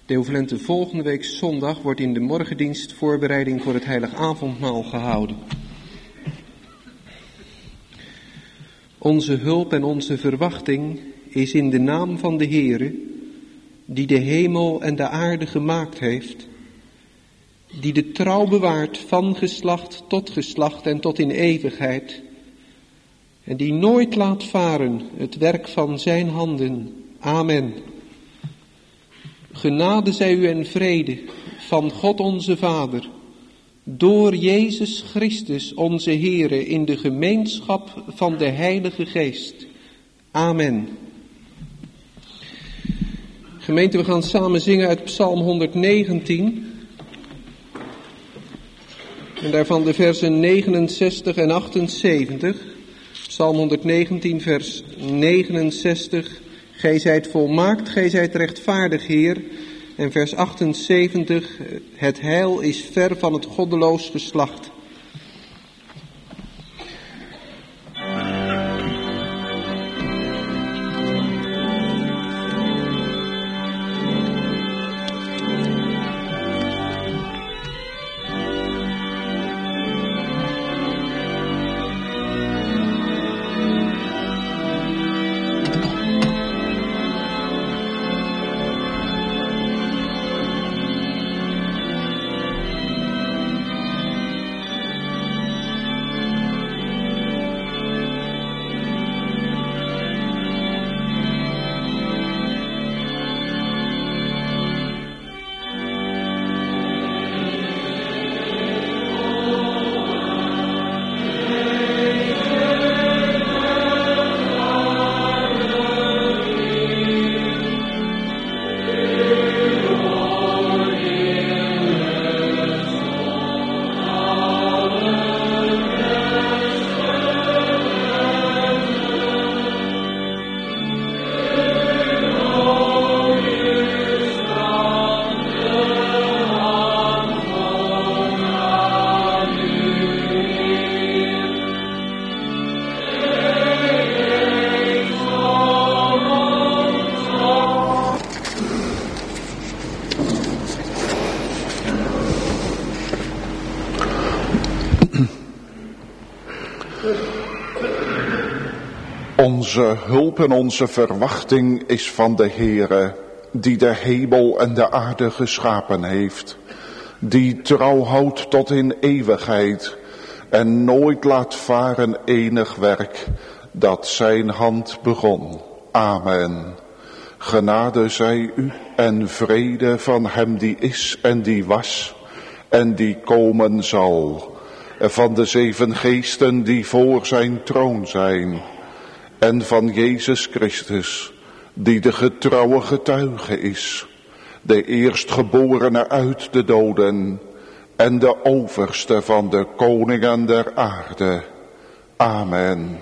Deovalente volgende week zondag wordt in de morgendienst voorbereiding voor het heilig avondmaal gehouden. Onze hulp en onze verwachting is in de naam van de Heere, die de hemel en de aarde gemaakt heeft, die de trouw bewaart van geslacht en tot in eeuwigheid, en die nooit laat varen het werk van zijn handen. Amen. Genade zij u en vrede van God onze Vader, door Jezus Christus onze Heere, in de gemeenschap van de Heilige Geest. Amen. Gemeente, we gaan samen zingen uit Psalm 119. En daarvan de versen 69 en 78. Psalm 119, vers 69. Gij zijt volmaakt, gij zijt rechtvaardig, Heer. En vers 78. Het heil is ver van het goddeloos geslacht. Onze hulp en onze verwachting is van de Heere, die de hemel en de aarde geschapen heeft, die trouw houdt tot in eeuwigheid en nooit laat varen enig werk dat zijn hand begon. Amen. Genade zij u en vrede van hem die is en die was en die komen zal, van de 7 geesten die voor zijn troon zijn, en van Jezus Christus, die de getrouwe getuige is, de eerstgeborene uit de doden en de overste van de koningen der aarde. Amen.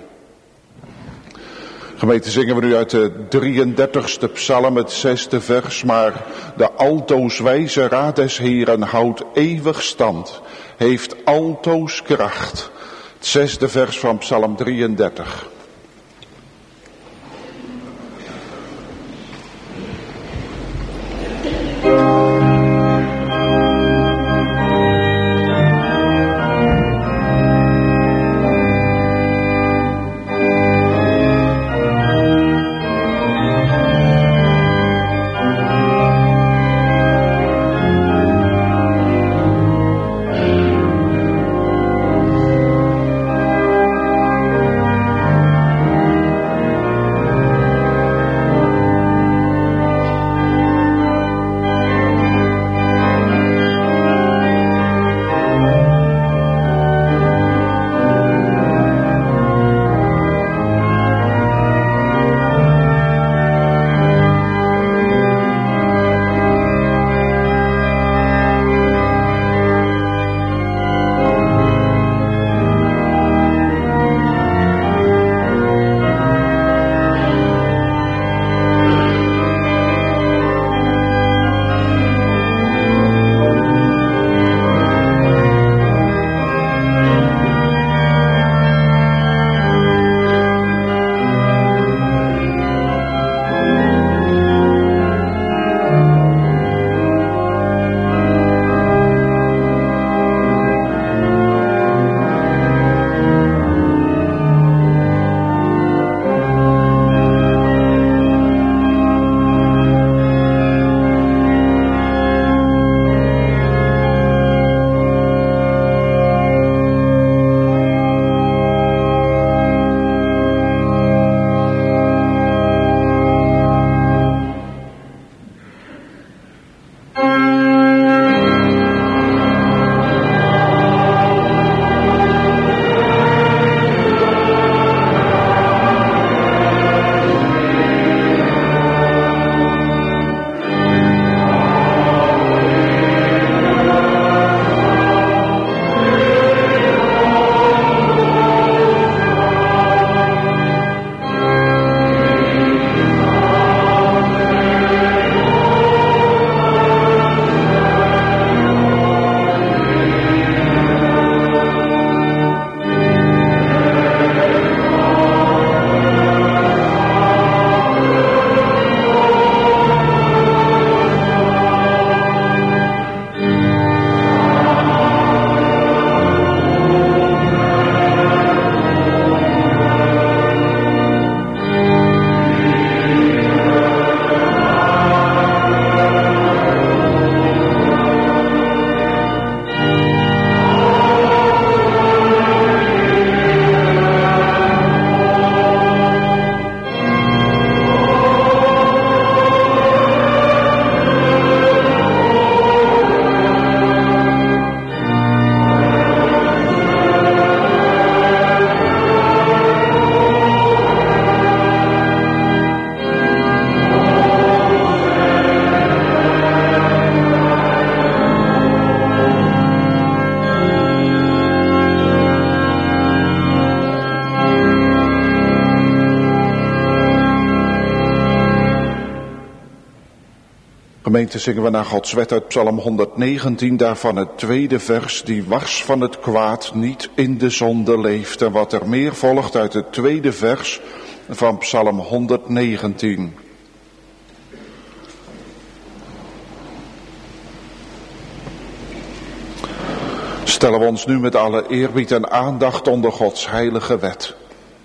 Gemeente, zingen we nu uit de 33ste psalm, het 6e vers, maar de altoos wijze raad des Heeren houdt eeuwig stand, heeft altoos kracht. Het 6e vers van psalm 33. Gemeente, zingen we naar Gods wet uit Psalm 119, daarvan het tweede vers, die wars van het kwaad niet in de zonde leeft. En wat er meer volgt uit het tweede vers van Psalm 119. Stellen we ons nu met alle eerbied en aandacht onder Gods heilige wet.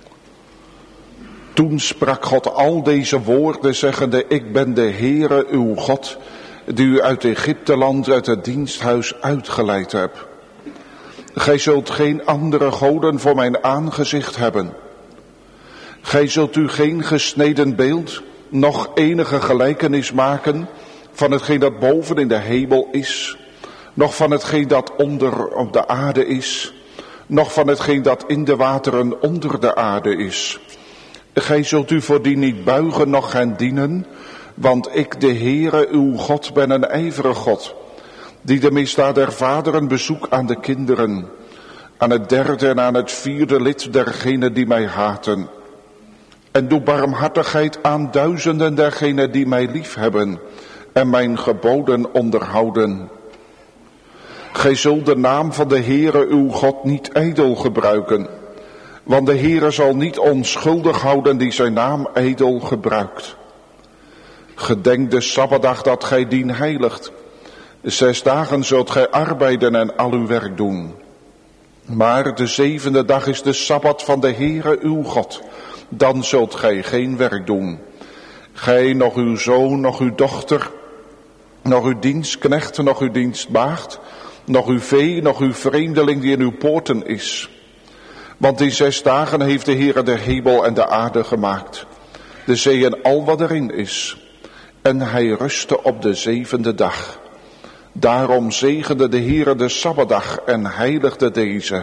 Toen sprak God al deze woorden, zeggende: Ik ben de Heere uw God, die u uit Egypteland, uit het diensthuis uitgeleid heb. Gij zult geen andere goden voor mijn aangezicht hebben. Gij zult u geen gesneden beeld, noch enige gelijkenis maken van hetgeen dat boven in de hemel is, noch van hetgeen dat onder op de aarde is, noch van hetgeen dat in de wateren onder de aarde is. Gij zult u voor die niet buigen, noch hen dienen, want ik, de Heere, uw God, ben een ijverig God, die de misdaad der vaderen bezoek aan de kinderen, aan het derde en aan het vierde lid dergenen die mij haten. En doe barmhartigheid aan duizenden dergenen die mij liefhebben en mijn geboden onderhouden. Gij zult de naam van de Heere uw God niet ijdel gebruiken, want de Heere zal niet onschuldig houden die zijn naam ijdel gebruikt. Gedenk de Sabbatdag dat gij dien heiligt. 6 dagen zult gij arbeiden en al uw werk doen. Maar de 7e dag is de Sabbat van de Heere uw God. Dan zult gij geen werk doen. Gij, nog uw zoon, nog uw dochter, nog uw dienstknecht, nog uw dienstmaagd, nog uw vee, nog uw vreemdeling die in uw poorten is. Want in 6 dagen heeft de Heere de hemel en de aarde gemaakt, de zee en al wat erin is. En hij rustte op de 7e dag. Daarom zegende de Heere de Sabbatdag en heiligde deze.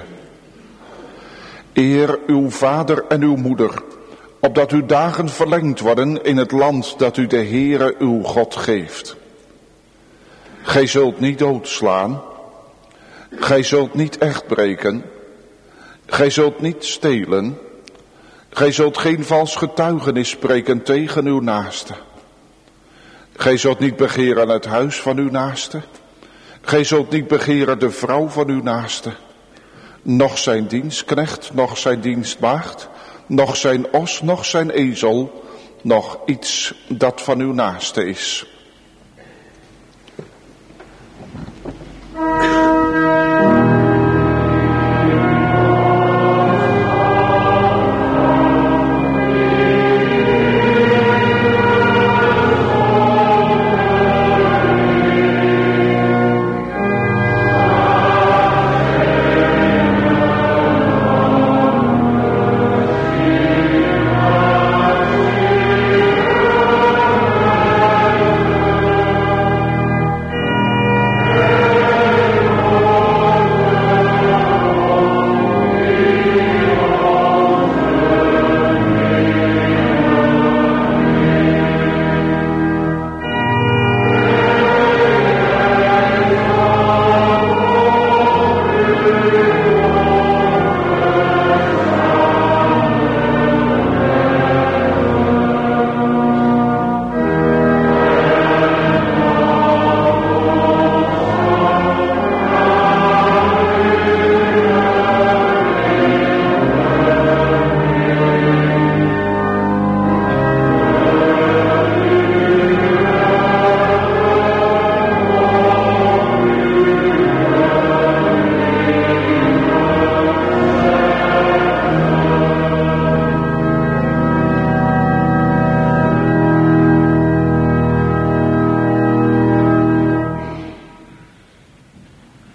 Eer uw vader en uw moeder, opdat uw dagen verlengd worden in het land dat u de Heere uw God geeft. Gij zult niet doodslaan, gij zult niet echt breken, gij zult niet stelen, gij zult geen vals getuigenis spreken tegen uw naaste. Gij zult niet begeren het huis van uw naaste, gij zult niet begeren de vrouw van uw naaste, noch zijn dienstknecht, noch zijn dienstmaagd, noch zijn os, noch zijn ezel, noch iets dat van uw naaste is.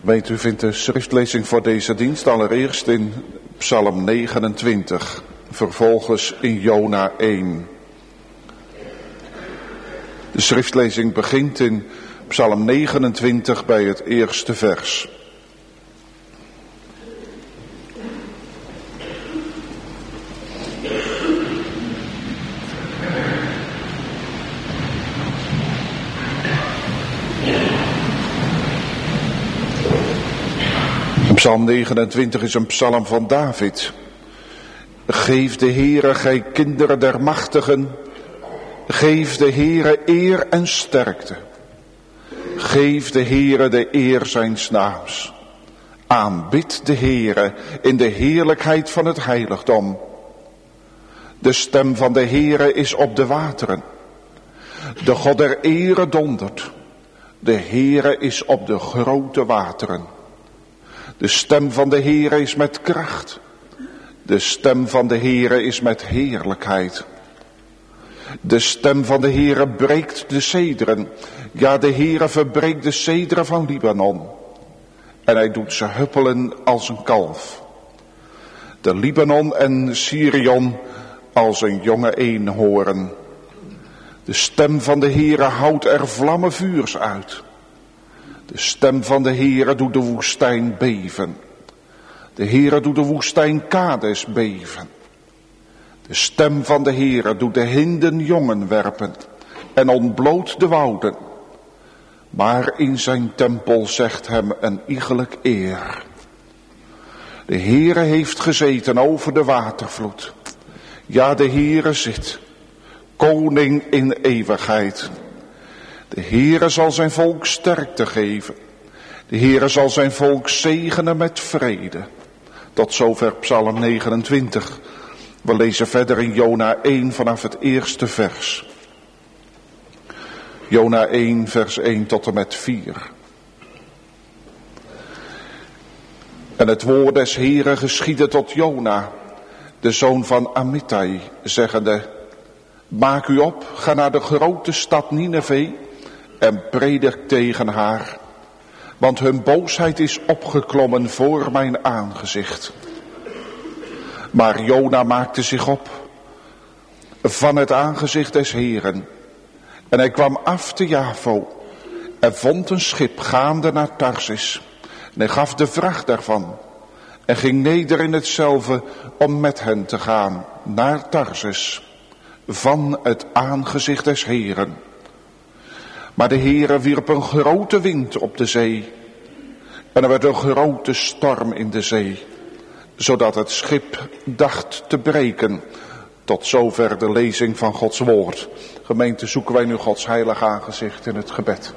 Weet u vindt de schriftlezing voor deze dienst allereerst in Psalm 29, vervolgens in Jona 1. De schriftlezing begint in Psalm 29 bij het eerste vers. Psalm 29 is een psalm van David. Geef de Heere, gij kinderen der machtigen, geef de Heere eer en sterkte. Geef de Heere de eer zijns naams. Aanbid de Heere in de heerlijkheid van het heiligdom. De stem van de Heere is op de wateren. De God der ere dondert. De Heere is op de grote wateren. De stem van de Heere is met kracht. De stem van de Heere is met heerlijkheid. De stem van de Heere breekt de cederen. Ja, de Heere verbreekt de cederen van Libanon. En hij doet ze huppelen als een kalf. De Libanon en Sirion als een jonge eenhoorn. De stem van de Heere houdt er vlammen vuurs uit. De stem van de Heere doet de woestijn beven. De Heere doet de woestijn Kades beven. De stem van de Heere doet de hinden jongen werpen en ontbloot de wouden. Maar in zijn tempel zegt hem een iegelijk eer. De Heere heeft gezeten over de watervloed. Ja, de Heere zit, koning in eeuwigheid. De Heere zal zijn volk sterkte geven. De Heere zal zijn volk zegenen met vrede. Tot zover Psalm 29. We lezen verder in Jona 1 vanaf het eerste vers. Jona 1 vers 1 tot en met 4. En het woord des Heeren geschiedde tot Jona, de zoon van Amittai, zeggende: Maak u op, ga naar de grote stad Nineve en predik tegen haar, want hun boosheid is opgeklommen voor mijn aangezicht. Maar Jona maakte zich op van het aangezicht des Heeren, en hij kwam af te Javo en vond een schip gaande naar Tarsis, en hij gaf de vracht daarvan en ging neder in hetzelve om met hen te gaan naar Tarsis, van het aangezicht des Heeren. Maar de Heere wierp een grote wind op de zee. En er werd een grote storm in de zee, zodat het schip dacht te breken. Tot zover de lezing van Gods woord. Gemeente, zoeken wij nu Gods heilig aangezicht in het gebed.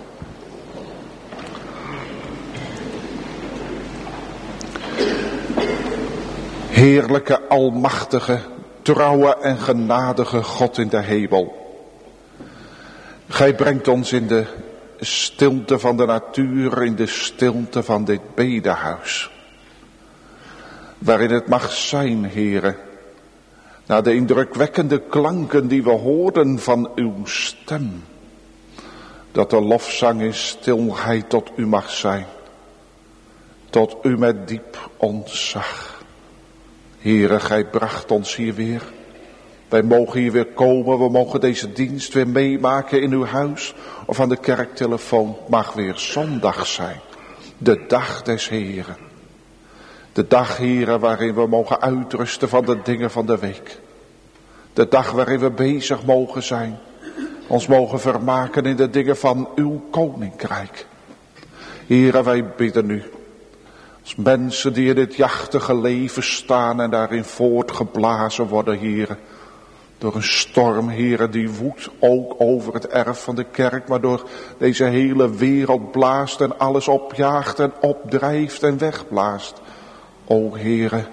Heerlijke, almachtige, trouwe en genadige God in de hemel. Gij brengt ons in de stilte van de natuur, in de stilte van dit bedehuis. Waarin het mag zijn, Heere, na de indrukwekkende klanken die we hoorden van uw stem, dat de lofzang in stilheid tot u mag zijn, tot u met diep ontzag. Heere, gij bracht ons hier weer. Wij mogen hier weer komen, we mogen deze dienst weer meemaken in uw huis of aan de kerktelefoon. Het mag weer zondag zijn, de dag des Heren. De dag, Heren, waarin we mogen uitrusten van de dingen van de week. De dag waarin we bezig mogen zijn, ons mogen vermaken in de dingen van uw koninkrijk. Heren, wij bidden u, als mensen die in dit jachtige leven staan en daarin voortgeblazen worden, Heren, door een storm, Heren, die woedt ook over het erf van de kerk, maar door deze hele wereld blaast en alles opjaagt en opdrijft en wegblaast. O Heren,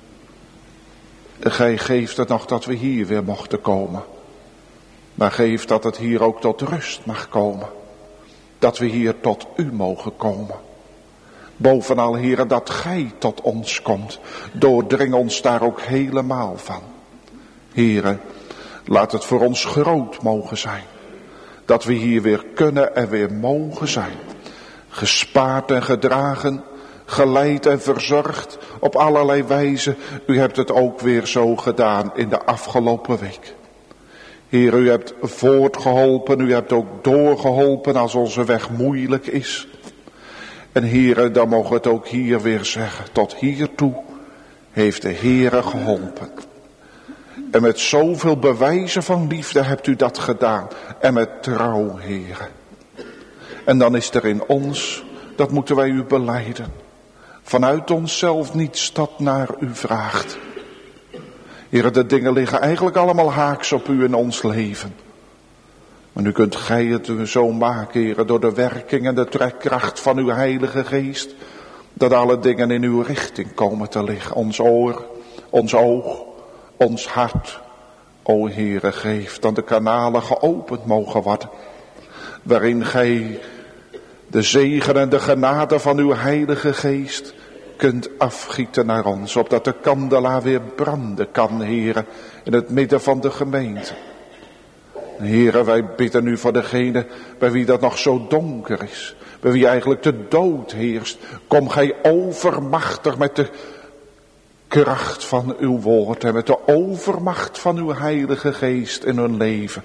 gij geeft het nog dat we hier weer mochten komen. Maar geef dat het hier ook tot rust mag komen. Dat we hier tot u mogen komen. Bovenal, Heren, dat gij tot ons komt. Doordring ons daar ook helemaal van. Heren, laat het voor ons groot mogen zijn. Dat we hier weer kunnen en weer mogen zijn. Gespaard en gedragen, geleid en verzorgd op allerlei wijzen. U hebt het ook weer zo gedaan in de afgelopen week. Heer, u hebt voortgeholpen, u hebt ook doorgeholpen als onze weg moeilijk is. En Heer, dan mogen we het ook hier weer zeggen. Tot hiertoe heeft de Heer geholpen. En met zoveel bewijzen van liefde hebt u dat gedaan. En met trouw, Heer. En dan is er in ons, dat moeten wij u belijden, vanuit onszelf niets dat naar u vraagt. Heer, de dingen liggen eigenlijk allemaal haaks op u in ons leven. Maar nu kunt gij het zo maken, Heer, door de werking en de trekkracht van uw Heilige Geest, dat alle dingen in uw richting komen te liggen. Ons oor, ons oog, ons hart. O Heere, geef dan de kanalen geopend mogen worden, waarin gij de zegen en de genade van uw Heilige Geest kunt afgieten naar ons, opdat de kandelaar weer branden kan, Heere, in het midden van de gemeente. Heere, wij bidden u voor degene bij wie dat nog zo donker is, bij wie eigenlijk de dood heerst. Kom gij overmachtig met de kracht van uw woord en met de overmacht van uw Heilige Geest in hun leven.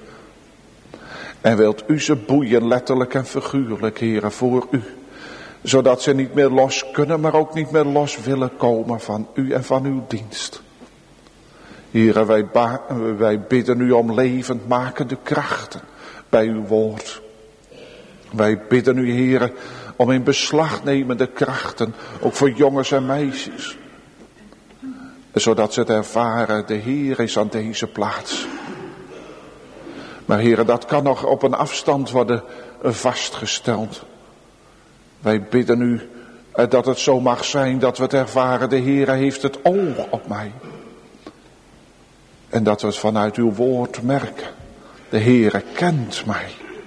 En wilt u ze boeien, letterlijk en figuurlijk, Heere, voor u. Zodat ze niet meer los kunnen, maar ook niet meer los willen komen van u en van uw dienst. Heere, wij bidden u om levendmakende krachten bij uw woord. Wij bidden u, Heere, om in beslag nemende krachten, ook voor jongens en meisjes. Zodat ze het ervaren, de Heer is aan deze plaats. Maar Heere, dat kan nog op een afstand worden vastgesteld. Wij bidden u dat het zo mag zijn dat we het ervaren, de Heere heeft het oog op mij. En dat we het vanuit uw woord merken. De Heere kent mij.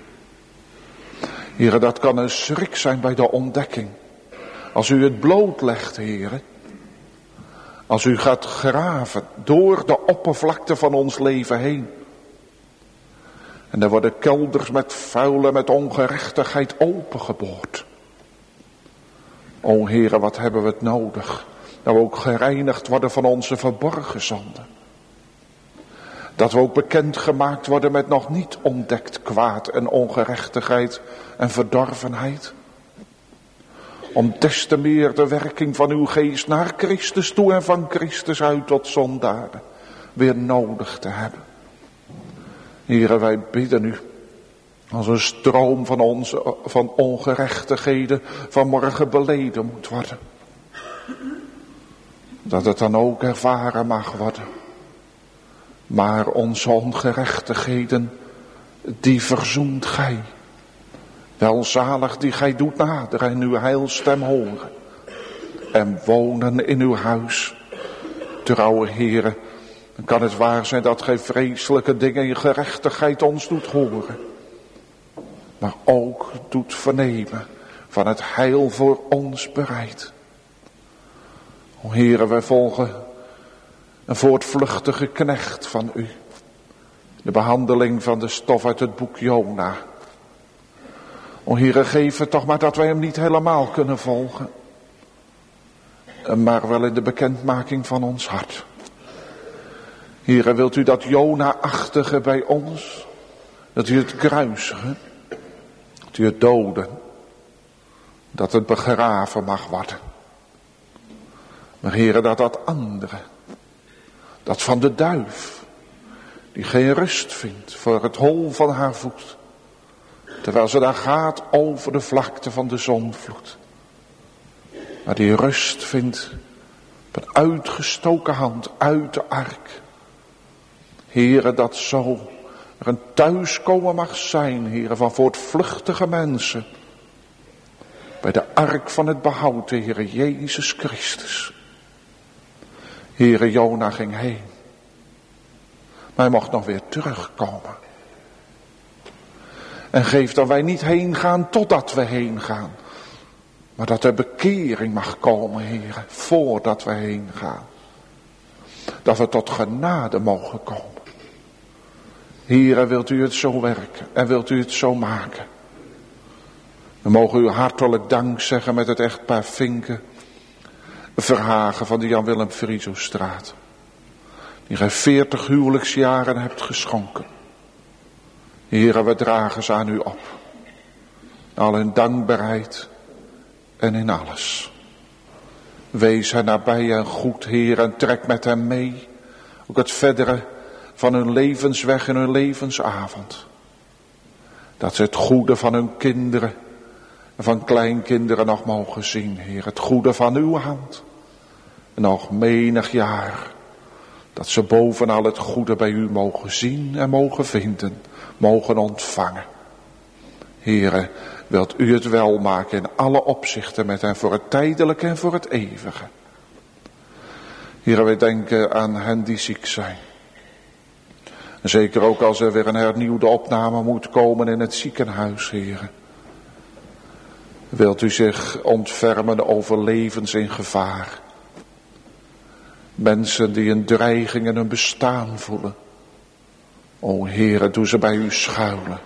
Heere, dat kan een schrik zijn bij de ontdekking. Als u het blootlegt, Heere. Als u gaat graven door de oppervlakte van ons leven heen. En er worden kelders met vuil en met ongerechtigheid opengeboord. O Heere, wat hebben we het nodig. Dat we ook gereinigd worden van onze verborgen zonden. Dat we ook bekendgemaakt worden met nog niet ontdekt kwaad en ongerechtigheid en verdorvenheid. Om des te meer de werking van uw geest naar Christus toe en van Christus uit tot zondaren weer nodig te hebben. Heere, wij bidden u, als een stroom van ongerechtigheden vanmorgen beleden moet worden. Dat het dan ook ervaren mag worden. Maar onze ongerechtigheden, die verzoent gij. Welzalig die gij doet naderen en uw heilstem horen. En wonen in uw huis. Trouwe Heere, dan kan het waar zijn dat gij vreselijke dingen in gerechtigheid ons doet horen. Maar ook doet vernemen van het heil voor ons bereid. O Heere, wij volgen een voortvluchtige knecht van u. De behandeling van de stof uit het boek Jona. O Heere, geef het toch maar dat wij hem niet helemaal kunnen volgen. Maar wel in de bekendmaking van ons hart. Heere, wilt u dat Jona-achtige bij ons? Dat u het kruisigen? Dat u het doden? Dat het begraven mag worden? Maar Heere, dat andere, dat van de duif, die geen rust vindt voor het hol van haar voet, terwijl ze daar gaat over de vlakte van de zondvloed. Maar die rust vindt op een uitgestoken hand uit de ark. Heere, dat zo er een thuiskomen mag zijn, Heere, van voortvluchtige mensen. Bij de ark van het behoud, de Heere Jezus Christus. Heere, Jona ging heen. Maar hij mocht nog weer terugkomen. En geef dat wij niet heen gaan totdat we heen gaan. Maar dat er bekering mag komen, Heere, voordat we heen gaan. Dat we tot genade mogen komen. Heere, wilt u het zo werken en wilt u het zo maken. We mogen u hartelijk dank zeggen met het echtpaar Vinken Verhagen van de Jan Willem Friesostraat. Die gij 40 huwelijksjaren hebt geschonken. Heere, we dragen ze aan u op. Al in dankbaarheid en in alles. Wees hen nabij en goed, Heer, en trek met hen mee. Ook het verdere van hun levensweg en hun levensavond. Dat ze het goede van hun kinderen en van kleinkinderen nog mogen zien, Heer. Het goede van uw hand. En nog menig jaar. Dat ze bovenal het goede bij u mogen zien en mogen vinden. Mogen ontvangen. Heere, wilt u het wel maken in alle opzichten met hen voor het tijdelijke en voor het eeuwige. Heere, wij denken aan hen die ziek zijn. En zeker ook als er weer een hernieuwde opname moet komen in het ziekenhuis, Heere. Wilt u zich ontfermen over levens in gevaar. Mensen die een dreiging in hun bestaan voelen. O Heere, doe ze bij u schuilen.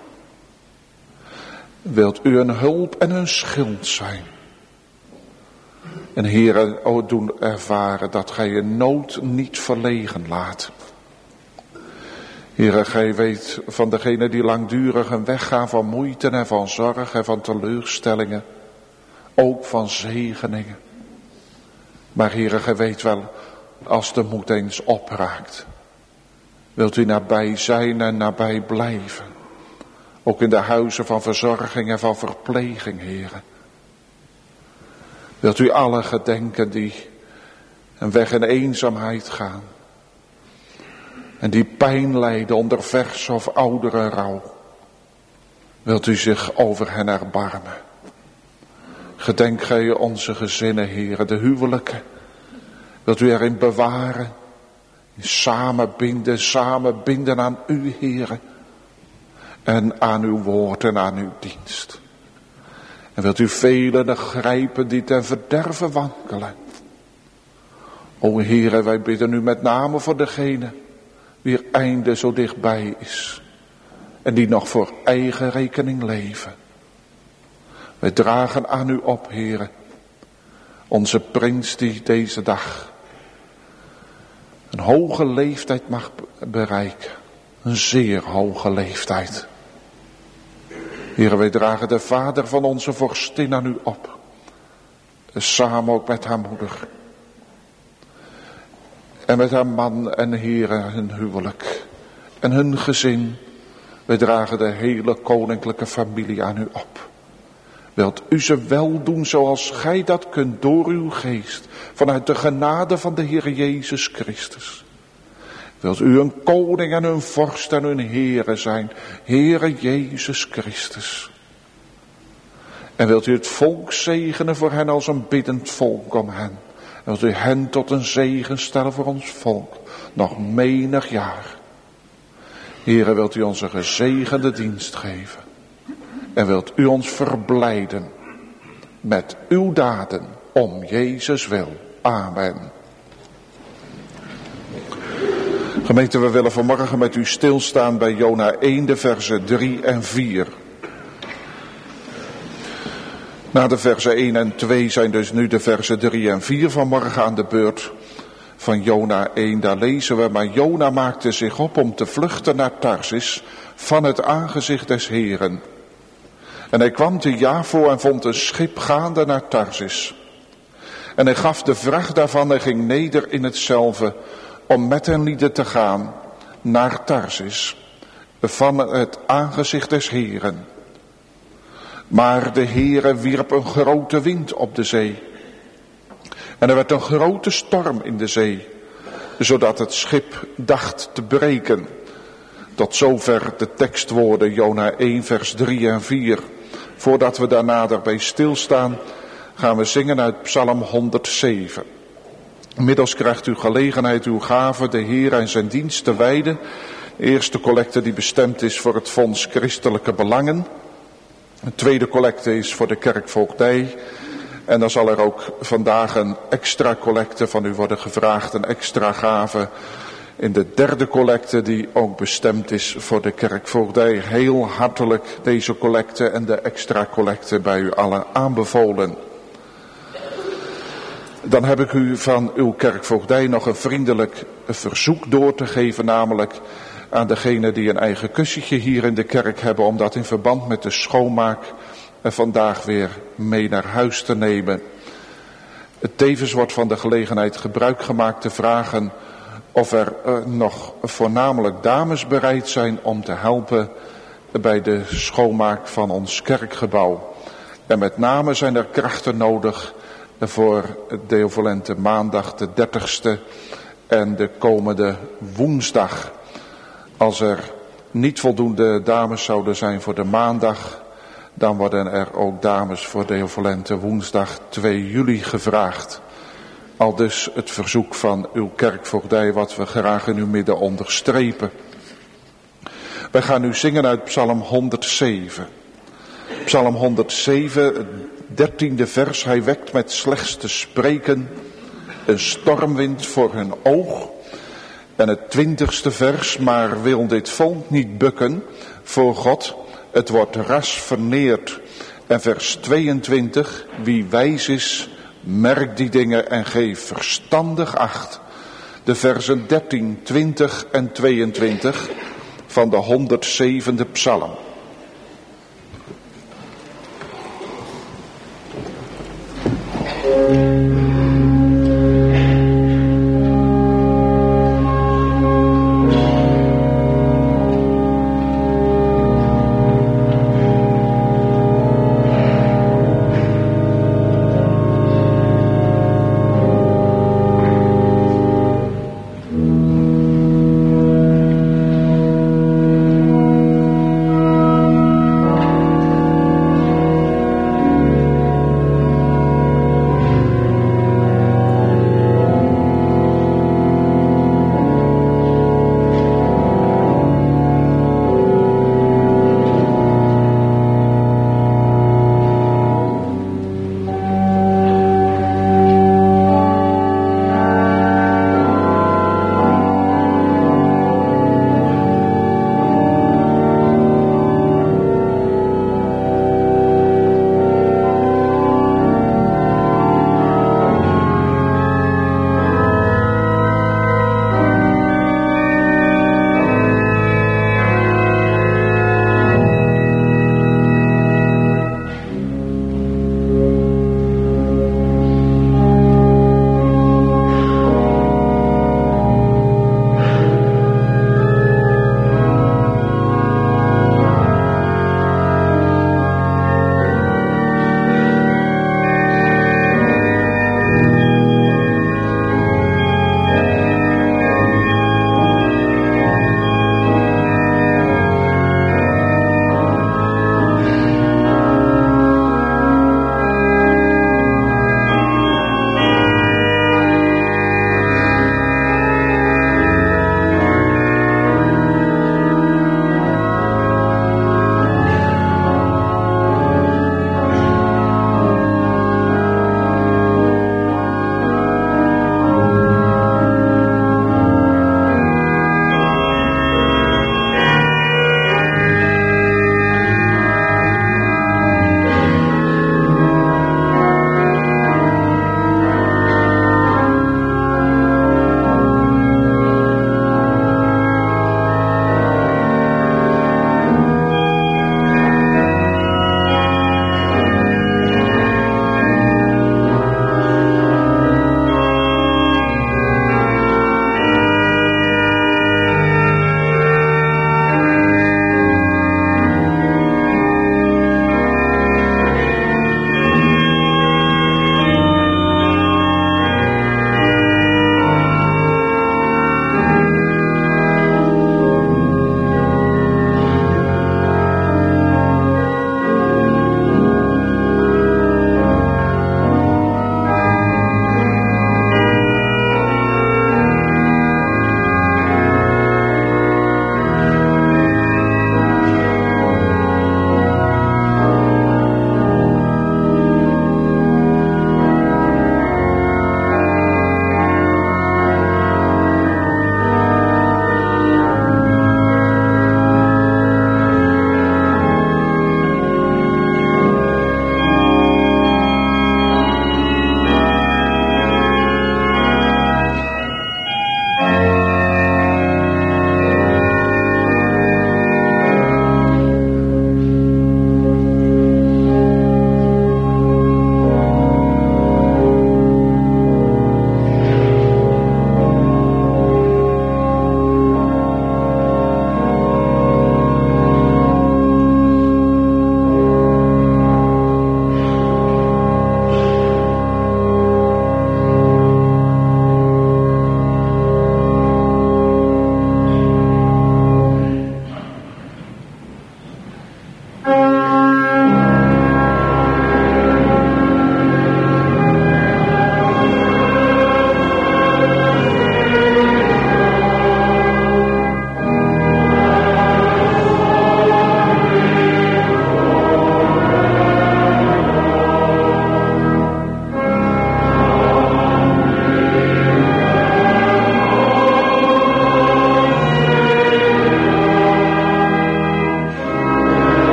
Wilt u een hulp en een schild zijn. En Heere, o doen ervaren dat gij je nood niet verlegen laat. Heere, gij weet van degenen die langdurig een weg gaan van moeite en van zorg en van teleurstellingen. Ook van zegeningen. Maar Heere, gij weet wel, als de moed eens opraakt. Wilt u nabij zijn en nabij blijven. Ook in de huizen van verzorging en van verpleging, Heere. Wilt u alle gedenken die een weg in eenzaamheid gaan. En die pijn lijden onder verse of oudere rouw. Wilt u zich over hen erbarmen. Gedenk gij onze gezinnen, Heere, de huwelijken. Wilt u erin bewaren. Samenbinden aan u, Heere. En aan uw woord en aan uw dienst. En wilt u velen grijpen die ten verderve wankelen. O Heere, wij bidden u met name voor degene wier einde zo dichtbij is. En die nog voor eigen rekening leven. Wij dragen aan u op, Heere. Onze prins die deze dag een hoge leeftijd mag bereiken. Een zeer hoge leeftijd. Heere, wij dragen de vader van onze vorstin aan u op. Samen ook met haar moeder. En met haar man en Heere hun huwelijk. En hun gezin. Wij dragen de hele koninklijke familie aan u op. Wilt u ze wel doen zoals gij dat kunt door uw geest. Vanuit de genade van de Heer Jezus Christus. Wilt u een koning en een vorst en een Heere zijn. Heere Jezus Christus. En wilt u het volk zegenen voor hen als een biddend volk om hen. En wilt u hen tot een zegen stellen voor ons volk. Nog menig jaar. Heere, wilt u ons een gezegende dienst geven. En wilt u ons verblijden met uw daden om Jezus wil. Amen. Gemeente, we willen vanmorgen met u stilstaan bij Jona 1, de versen 3 en 4. Na de versen 1 en 2 zijn dus nu de versen 3 en 4 vanmorgen aan de beurt van Jona 1. Daar lezen we, maar Jona maakte zich op om te vluchten naar Tarsis van het aangezicht des Heeren. En hij kwam te Jafo en vond een schip gaande naar Tarsis. En hij gaf de vracht daarvan en ging neder in hetzelve om met hen lieden te gaan naar Tarsis van het aangezicht des Heeren. Maar de Heere wierp een grote wind op de zee. En er werd een grote storm in de zee, zodat het schip dacht te breken. Tot zover de tekstwoorden Jona 1 vers 3 en 4. Voordat we daar nader bij stilstaan, gaan we zingen uit Psalm 107. Inmiddels krijgt u gelegenheid uw gave de Heer en zijn dienst te wijden. De eerste collecte die bestemd is voor het Fonds Christelijke Belangen. De tweede collecte is voor de kerkvoogdij. En dan zal er ook vandaag een extra collecte van u worden gevraagd, een extra gave in de derde collecte die ook bestemd is voor de kerkvoogdij. Heel hartelijk deze collecte en de extra collecte bij u allen aanbevolen. Dan heb ik u van uw kerkvoogdij nog een vriendelijk verzoek door te geven, namelijk aan degenen die een eigen kussentje hier in de kerk hebben, om dat in verband met de schoonmaak vandaag weer mee naar huis te nemen. Tevens wordt van de gelegenheid gebruik gemaakt te vragen of er nog voornamelijk dames bereid zijn om te helpen bij de schoonmaak van ons kerkgebouw. En met name zijn er krachten nodig voor Deovolente maandag de 30ste en de komende woensdag. Als er niet voldoende dames zouden zijn voor de maandag, dan worden er ook dames voor Deovolente woensdag 2 juli gevraagd. Aldus het verzoek van uw kerkvoogdij wat we graag in uw midden onderstrepen. Wij gaan nu zingen uit Psalm 107. Psalm 107, het 13e vers. Hij wekt met slechts te spreken een stormwind voor hun oog. En het 20e vers. Maar wil dit volk niet bukken voor God? Het wordt ras verneerd. En vers 22. Wie wijs is, merk die dingen en geef verstandig acht. De versen 13, 20 en 22 van de 107e psalm.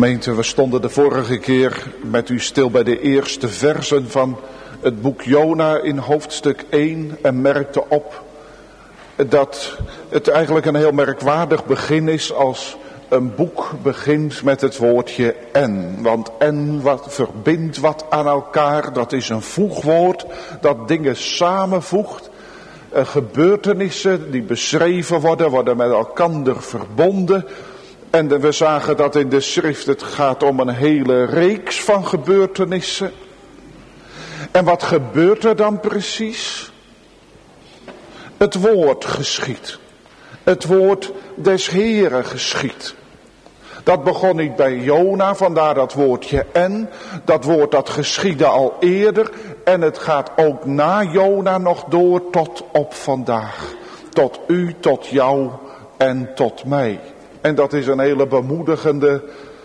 Gemeente, we stonden de vorige keer met u stil bij de eerste versen van het boek Jona in hoofdstuk 1 en merkte op dat het eigenlijk een heel merkwaardig begin is als een boek begint met het woordje en. Want en wat verbindt wat aan elkaar, dat is een voegwoord dat dingen samenvoegt. Gebeurtenissen die beschreven worden met elkaar verbonden. En we zagen dat in de schrift het gaat om een hele reeks van gebeurtenissen. En wat gebeurt er dan precies? Het woord geschiedt. Het woord des Heren geschiedt. Dat begon niet bij Jona, vandaar dat woordje en. Dat woord dat geschiedde al eerder. En het gaat ook na Jona nog door tot op vandaag. Tot u, tot jou en tot mij. En dat is een hele bemoedigende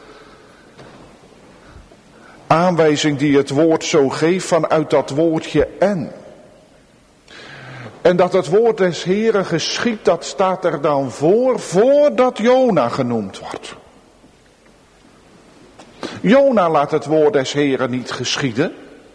aanwijzing die het woord zo geeft vanuit dat woordje en. En dat het woord des Heren geschiedt, dat staat er dan voordat Jona genoemd wordt. Jona laat het woord des Heren niet geschieden.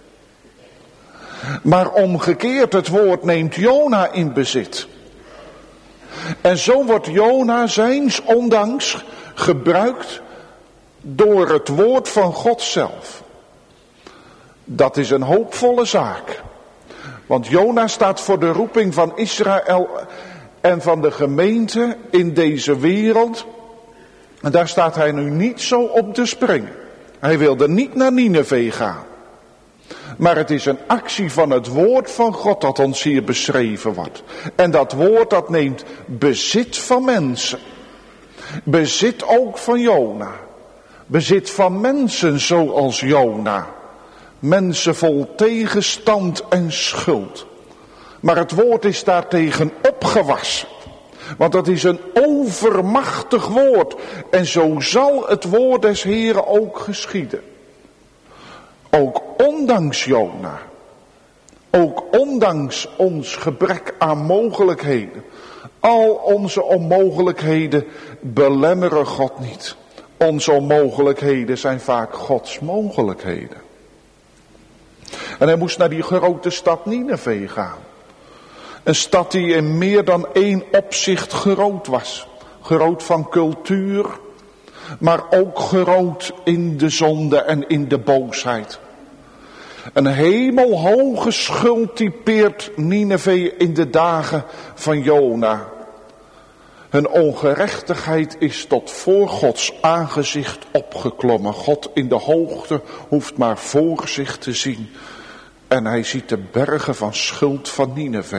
Maar omgekeerd, het woord neemt Jona in bezit. En zo wordt Jona zijns ondanks gebruikt door het woord van God zelf. Dat is een hoopvolle zaak. Want Jona staat voor de roeping van Israël en van de gemeente in deze wereld. En daar staat hij nu niet zo op te springen. Hij wilde niet naar Nineve gaan. Maar het is een actie van het woord van God dat ons hier beschreven wordt. En dat woord dat neemt bezit van mensen. Bezit ook van Jona. Bezit van mensen zoals Jona. Mensen vol tegenstand en schuld. Maar het woord is daartegen opgewassen. Want dat is een overmachtig woord. En zo zal het woord des Heren ook geschieden. Ook ondanks Jona. Ook ondanks ons gebrek aan mogelijkheden. Al onze onmogelijkheden belemmeren God niet. Onze onmogelijkheden zijn vaak Gods mogelijkheden. En hij moest naar die grote stad Nineve gaan. Een stad die in meer dan één opzicht groot was. Groot van cultuur, maar ook groot in de zonde en in de boosheid. Een hemelhoge schuld typeert Nineve in de dagen van Jona. Hun ongerechtigheid is tot voor Gods aangezicht opgeklommen. God in de hoogte hoeft maar voor zich te zien. En hij ziet de bergen van schuld van Nineve.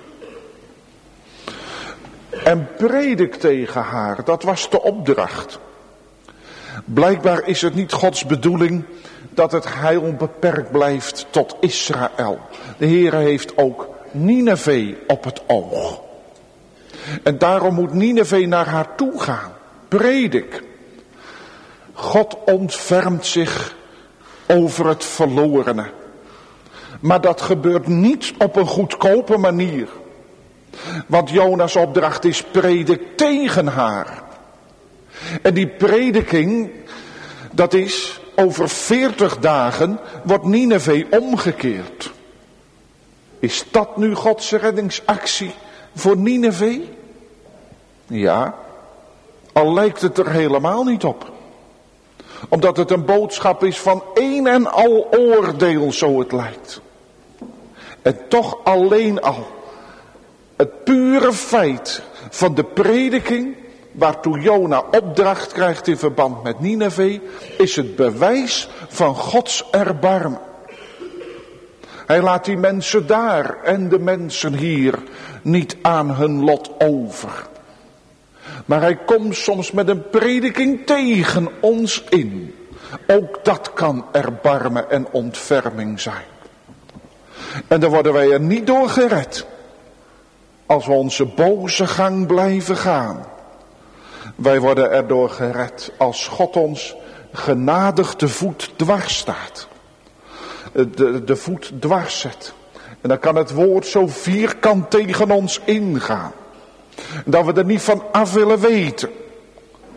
En predik tegen haar, dat was de opdracht. Blijkbaar is het niet Gods bedoeling dat het heil beperkt blijft tot Israël. De Heere heeft ook Nineve op het oog. En daarom moet Nineve naar haar toe gaan. Predik. God ontfermt zich over het verlorene. Maar dat gebeurt niet op een goedkope manier. Want Jona's opdracht is predik tegen haar. En die prediking, dat is over 40 dagen wordt Nineve omgekeerd. Is dat nu Gods reddingsactie voor Nineve? Ja, al lijkt het er helemaal niet op. Omdat het een boodschap is van één en al oordeel, zo het lijkt. En toch alleen al het pure feit van de prediking, waartoe Jona opdracht krijgt in verband met Nineve, is het bewijs van Gods erbarmen. Hij laat die mensen daar en de mensen hier niet aan hun lot over. Maar hij komt soms met een prediking tegen ons in. Ook dat kan erbarmen en ontferming zijn. En dan worden wij er niet door gered. Als we onze boze gang blijven gaan. Wij worden erdoor gered als God ons genadig de voet dwars staat. De voet dwars zet. En dan kan het woord zo vierkant tegen ons ingaan. Dat we er niet van af willen weten.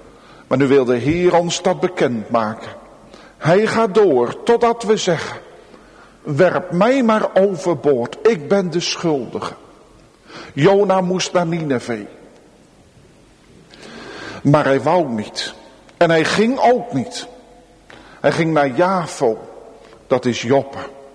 Maar nu wil de Heer ons dat bekendmaken. Hij gaat door totdat we zeggen, werp mij maar overboord, ik ben de schuldige. Jona moest naar Nineve. Maar hij wou niet. En hij ging ook niet. Hij ging naar Javo, dat is Joppe.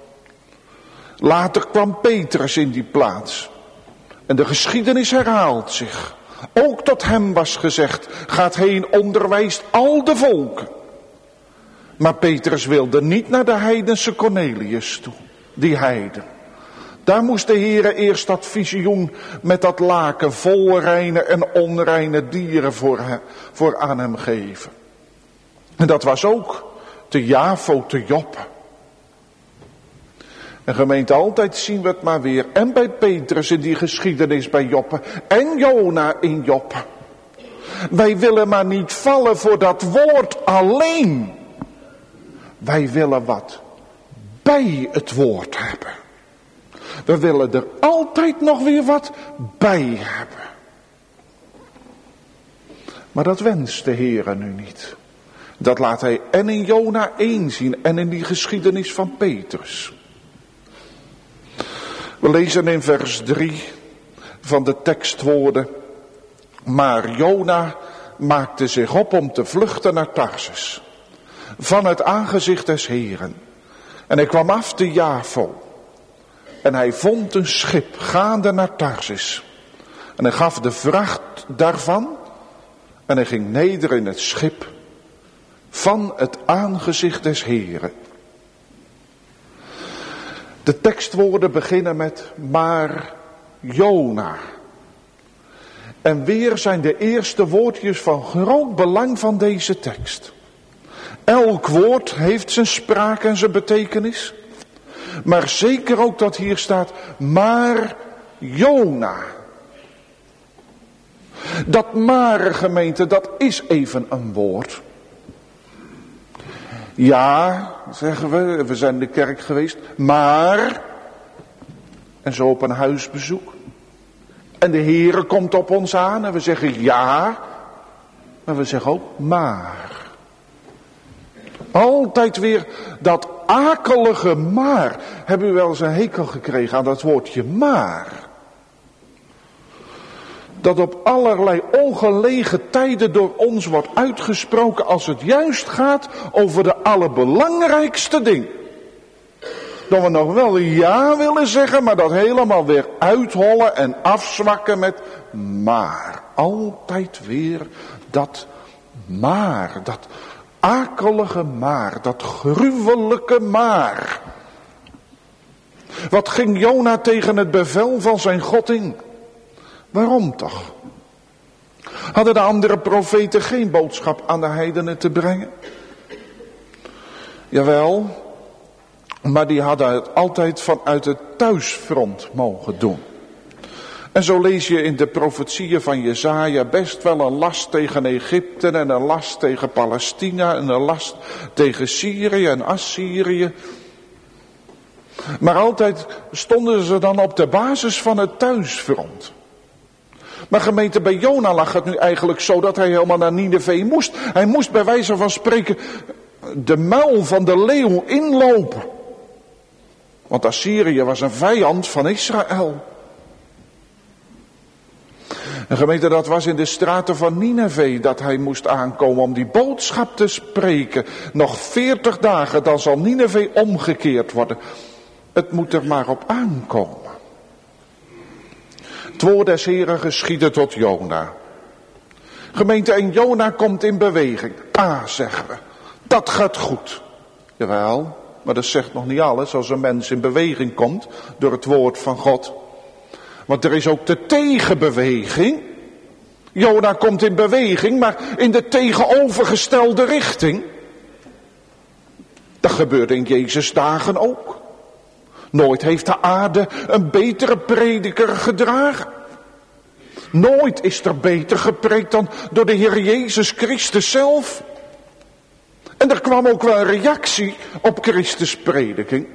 Later kwam Petrus in die plaats. En de geschiedenis herhaalt zich. Ook tot hem was gezegd, gaat heen, onderwijst al de volken. Maar Petrus wilde niet naar de heidense Cornelius toe, die heiden. Daar moest de Heere eerst dat visioen met dat laken vol reine en onreine dieren voor aan hem geven. En dat was ook te Javo, te Joppe. En gemeente, altijd zien we het maar weer. En bij Petrus in die geschiedenis bij Joppe. En Jona in Joppe. Wij willen maar niet vallen voor dat woord alleen. Wij willen wat bij het woord hebben. We willen er altijd nog weer wat bij hebben. Maar dat wenst de Heere nu niet. Dat laat hij en in Jona 1 zien en in die geschiedenis van Petrus. We lezen in vers 3 van de tekstwoorden. Maar Jona maakte zich op om te vluchten naar Tarsus. Van het aangezicht des Heeren. En hij kwam af te Javo. En hij vond een schip gaande naar Tarsus. En hij gaf de vracht daarvan. En hij ging neder in het schip. Van het aangezicht des Heeren. De tekstwoorden beginnen met maar Jona. En weer zijn de eerste woordjes van groot belang van deze tekst. Elk woord heeft zijn spraak en zijn betekenis. Maar zeker ook dat hier staat, maar Jona. Dat maar, gemeente, dat is even een woord. Ja, zeggen we zijn in de kerk geweest, maar, en zo op een huisbezoek. En de Heere komt op ons aan en we zeggen ja, maar we zeggen ook maar. Altijd weer dat akelige maar. Hebben u wel eens een hekel gekregen aan dat woordje maar? Dat op allerlei ongelegen tijden door ons wordt uitgesproken als het juist gaat over de allerbelangrijkste ding. Dat we nog wel ja willen zeggen, maar dat helemaal weer uithollen en afzwakken met maar. Altijd weer dat maar, dat akelige maar, dat gruwelijke maar. Wat ging Jona tegen het bevel van zijn God in? Waarom toch? Hadden de andere profeten geen boodschap aan de heidenen te brengen? Jawel, maar die hadden het altijd vanuit het thuisfront mogen doen. En zo lees je in de profetieën van Jesaja best wel een last tegen Egypte en een last tegen Palestina en een last tegen Syrië en Assyrië. Maar altijd stonden ze dan op de basis van het thuisfront. Maar gemeente, bij Jona lag het nu eigenlijk zo dat hij helemaal naar Nineve moest. Hij moest bij wijze van spreken de muil van de leeuw inlopen. Want Assyrië was een vijand van Israël. En gemeente, dat was in de straten van Nineve dat hij moest aankomen om die boodschap te spreken. Nog 40 dagen, dan zal Nineve omgekeerd worden. Het moet er maar op aankomen. Het woord des Heren geschiedde tot Jona. Gemeente, en Jona komt in beweging. Zeggen we. Dat gaat goed. Jawel, maar dat zegt nog niet alles als een mens in beweging komt door het woord van God. Want er is ook de tegenbeweging. Jona komt in beweging, maar in de tegenovergestelde richting. Dat gebeurde in Jezus' dagen ook. Nooit heeft de aarde een betere prediker gedragen. Nooit is er beter gepreekt dan door de Heer Jezus Christus zelf. En er kwam ook wel een reactie op Christus' prediking.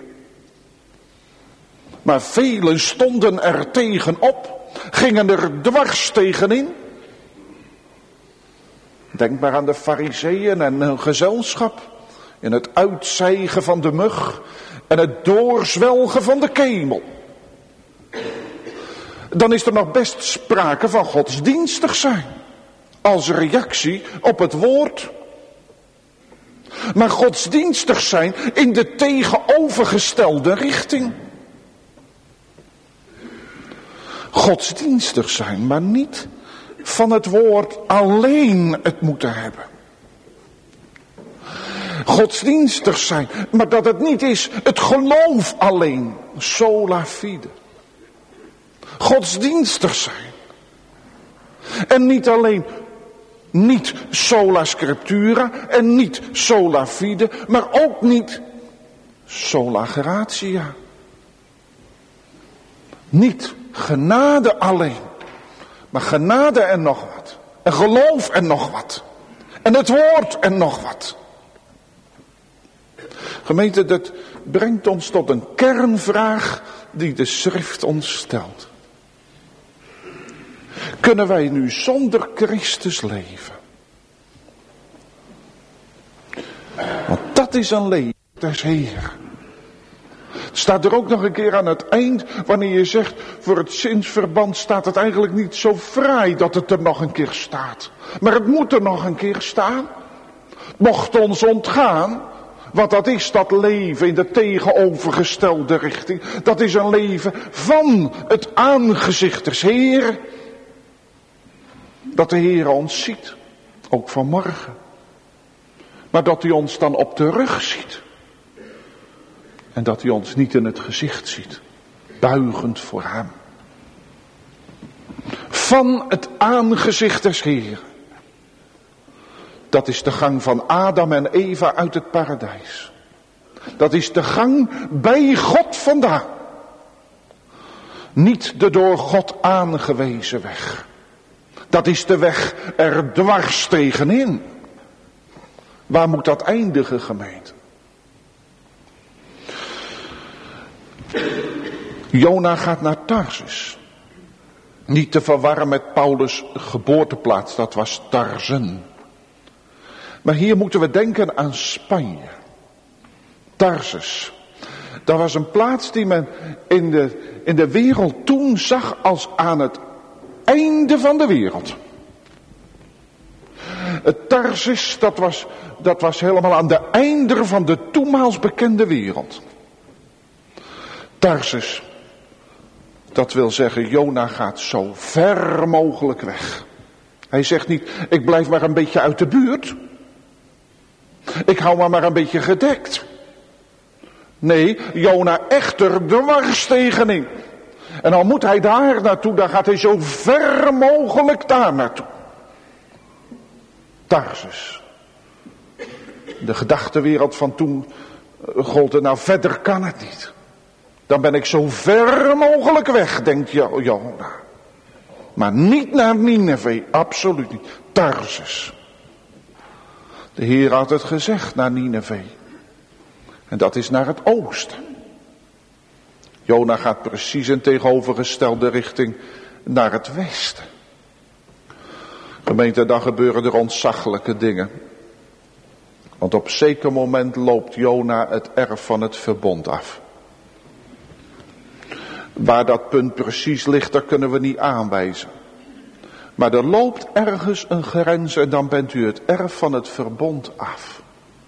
Maar velen stonden er tegenop, gingen er dwars tegenin. Denk maar aan de Farizeeën en hun gezelschap. In het uitzijgen van de mug en het doorzwelgen van de kemel. Dan is er nog best sprake van godsdienstig zijn. Als reactie op het woord. Maar godsdienstig zijn in de tegenovergestelde richting. Godsdienstig zijn, maar niet van het woord alleen het moeten hebben. Godsdienstig zijn, maar dat het niet is het geloof alleen. Sola fide. Godsdienstig zijn. En niet alleen, niet sola scriptura en niet sola fide, maar ook niet sola gratia. Niet genade alleen, maar genade en nog wat. En geloof en nog wat. En het woord en nog wat. Gemeente, dat brengt ons tot een kernvraag die de schrift ons stelt. Kunnen wij nu zonder Christus leven? Want dat is een leven des Heeren. Het staat er ook nog een keer aan het eind, wanneer je zegt, voor het zinsverband staat het eigenlijk niet zo fraai dat het er nog een keer staat. Maar het moet er nog een keer staan. Mocht ons ontgaan, wat dat is, dat leven in de tegenovergestelde richting. Dat is een leven van het aangezicht des Heeren. Dat de Heer ons ziet, ook vanmorgen. Maar dat hij ons dan op de rug ziet. En dat hij ons niet in het gezicht ziet, buigend voor hem. Van het aangezicht des Heeren. Dat is de gang van Adam en Eva uit het paradijs. Dat is de gang bij God vandaan. Niet de door God aangewezen weg. Dat is de weg er dwars tegenin. Waar moet dat eindigen, gemeente? Jona gaat naar Tarsus. Niet te verwarren met Paulus' geboorteplaats, dat was Tarsen. Maar hier moeten we denken aan Spanje. Tarsus. Dat was een plaats die men in de wereld toen zag als aan het einde van de wereld. Het Tarsus, dat was helemaal aan de einde van de toenmaals bekende wereld. Tarsus, dat wil zeggen, Jona gaat zo ver mogelijk weg. Hij zegt niet, ik blijf maar een beetje uit de buurt. Ik hou me maar een beetje gedekt. Nee, Jona echter dwars tegenin. En dan moet hij daar naartoe, dan gaat hij zo ver mogelijk daar naartoe. Tarsus. De gedachtenwereld van toen gold er, nou verder kan het niet. Dan ben ik zo ver mogelijk weg, denkt Jona. Maar niet naar Nineve, absoluut niet. Tarsus. De Heer had het gezegd naar Nineve. En dat is naar het oosten. Jona gaat precies in tegenovergestelde richting naar het westen. Gemeente, dan gebeuren er ontzaglijke dingen. Want op zeker moment loopt Jona het erf van het verbond af. Waar dat punt precies ligt, dat kunnen we niet aanwijzen. Maar er loopt ergens een grens en dan bent u het erf van het verbond af.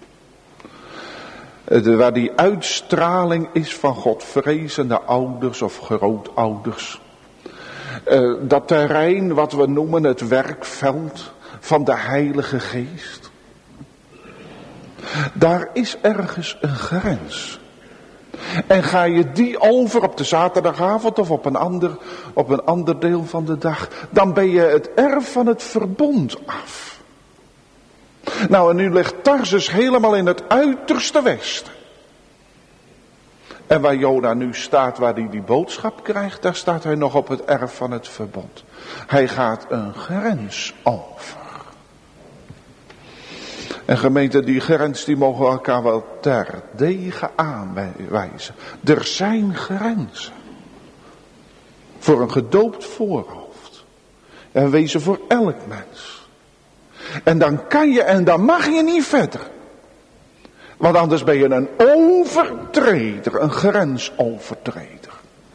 Waar die uitstraling is van godvrezende ouders of grootouders. Dat terrein wat we noemen het werkveld van de Heilige Geest. Daar is ergens een grens. En ga je die over op de zaterdagavond of op een ander deel van de dag, dan ben je het erf van het verbond af. Nou, en nu ligt Tarsus helemaal in het uiterste westen. En waar Jona nu staat, waar hij die boodschap krijgt, daar staat hij nog op het erf van het verbond. Hij gaat een grens over. En gemeente, die grens die mogen we elkaar wel terdege aanwijzen. Er zijn grenzen. Voor een gedoopt voorhoofd. En wezen voor elk mens. En dan kan je en dan mag je niet verder. Want anders ben je een overtreder, een grensovertreder.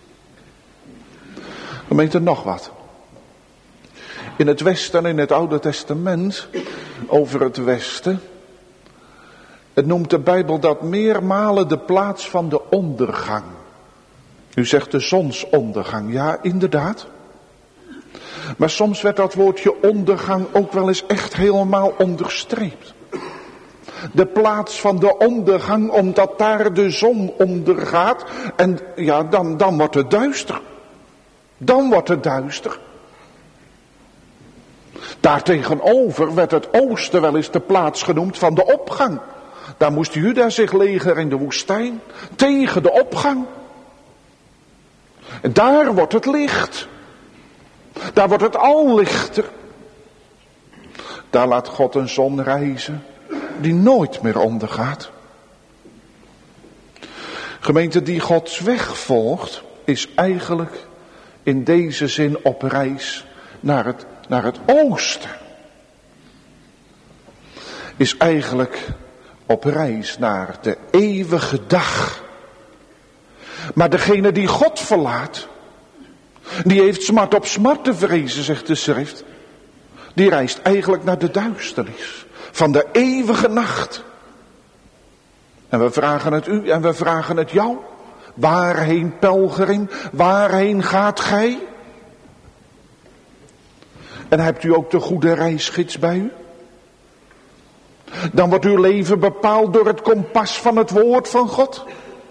Gemeente, nog wat. In het Westen, in het Oude Testament, over het Westen, het noemt de Bijbel dat meermalen de plaats van de ondergang. U zegt de zonsondergang, ja inderdaad. Maar soms werd dat woordje ondergang ook wel eens echt helemaal onderstreept. De plaats van de ondergang, omdat daar de zon ondergaat. En ja, dan wordt het duister. Dan wordt het duister. Daartegenover werd het oosten wel eens de plaats genoemd van de opgang. Daar moest Juda zich legeren in de woestijn. Tegen de opgang. En daar wordt het licht. Daar wordt het al lichter. Daar laat God een zon rijzen die nooit meer ondergaat. Gemeente die Gods weg volgt, is eigenlijk in deze zin op reis naar het oosten. Is eigenlijk op reis naar de eeuwige dag. Maar degene die God verlaat, die heeft smart op smart te vrezen, zegt de schrift. Die reist eigenlijk naar de duisternis van de eeuwige nacht. En we vragen het u en we vragen het jou. Waarheen, pelgrim, waarheen gaat gij? En hebt u ook de goede reisgids bij u? Dan wordt uw leven bepaald door het kompas van het woord van God.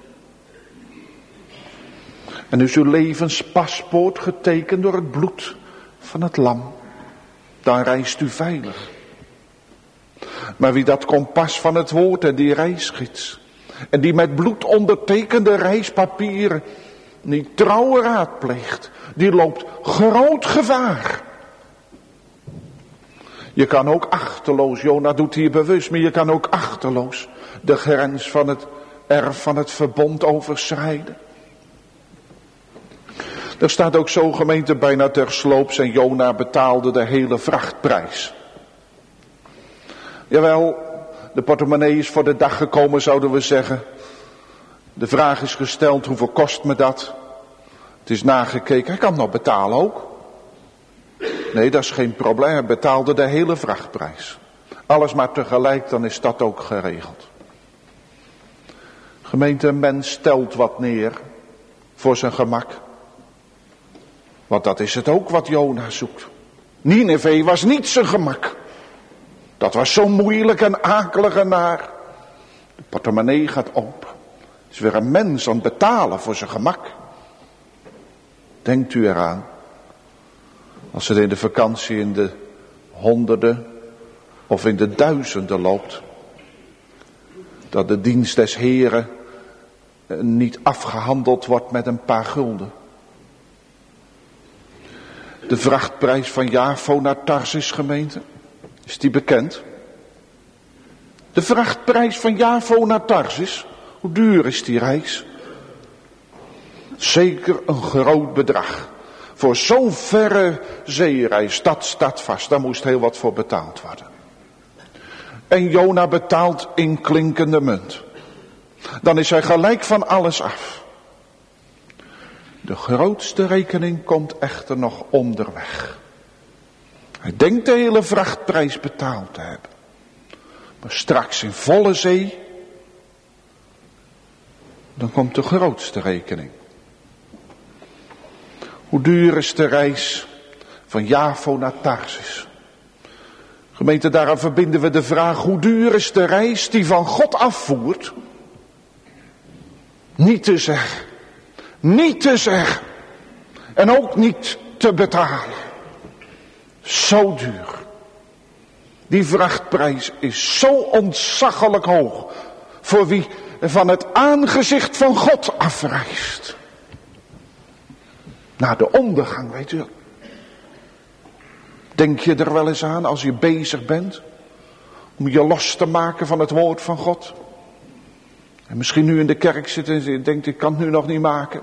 En is uw levenspaspoort getekend door het bloed van het lam. Dan reist u veilig. Maar wie dat kompas van het woord en die reisgids en die met bloed ondertekende reispapieren niet trouw raadpleegt, die loopt groot gevaar. Je kan ook achterloos, Jona doet hier bewust, maar je kan ook achterloos de grens van het erf van het verbond overschrijden. Er staat ook zo, gemeente, bijna tersloops en Jona betaalde de hele vrachtprijs. Jawel, de portemonnee is voor de dag gekomen, zouden we zeggen. De vraag is gesteld, hoeveel kost me dat? Het is nagekeken, hij kan nog betalen ook. Nee, dat is geen probleem, hij betaalde de hele vrachtprijs. Alles maar tegelijk, dan is dat ook geregeld. Gemeente, een mens stelt wat neer voor zijn gemak. Want dat is het ook wat Jona zoekt. Nineve was niet zijn gemak. Dat was zo moeilijk en akelig en naar. De portemonnee gaat open. Is weer een mens aan het betalen voor zijn gemak. Denkt u eraan. Als het in de vakantie in de honderden of in de duizenden loopt. Dat de dienst des Heren niet afgehandeld wordt met een paar gulden. De vrachtprijs van Javo naar Tarsis, gemeente. Is die bekend? De vrachtprijs van Javo naar Tarsis. Hoe duur is die reis? Zeker een groot bedrag. Voor zo'n verre zeereis, dat staat vast. Daar moest heel wat voor betaald worden. En Jona betaalt in klinkende munt. Dan is hij gelijk van alles af. De grootste rekening komt echter nog onderweg. Hij denkt de hele vrachtprijs betaald te hebben. Maar straks in volle zee, dan komt de grootste rekening. Hoe duur is de reis van Javo naar Tarsis? Gemeente, daaraan verbinden we de vraag, hoe duur is de reis die van God afvoert? Niet te zeggen. Niet te zeggen. En ook niet te betalen. Zo duur. Die vrachtprijs is zo ontzaglijk hoog. Voor wie van het aangezicht van God afreist. Naar de ondergang, weet u. Denk je er wel eens aan als je bezig bent. Om je los te maken van het woord van God. En misschien nu in de kerk zit en je denkt, ik kan het nu nog niet maken.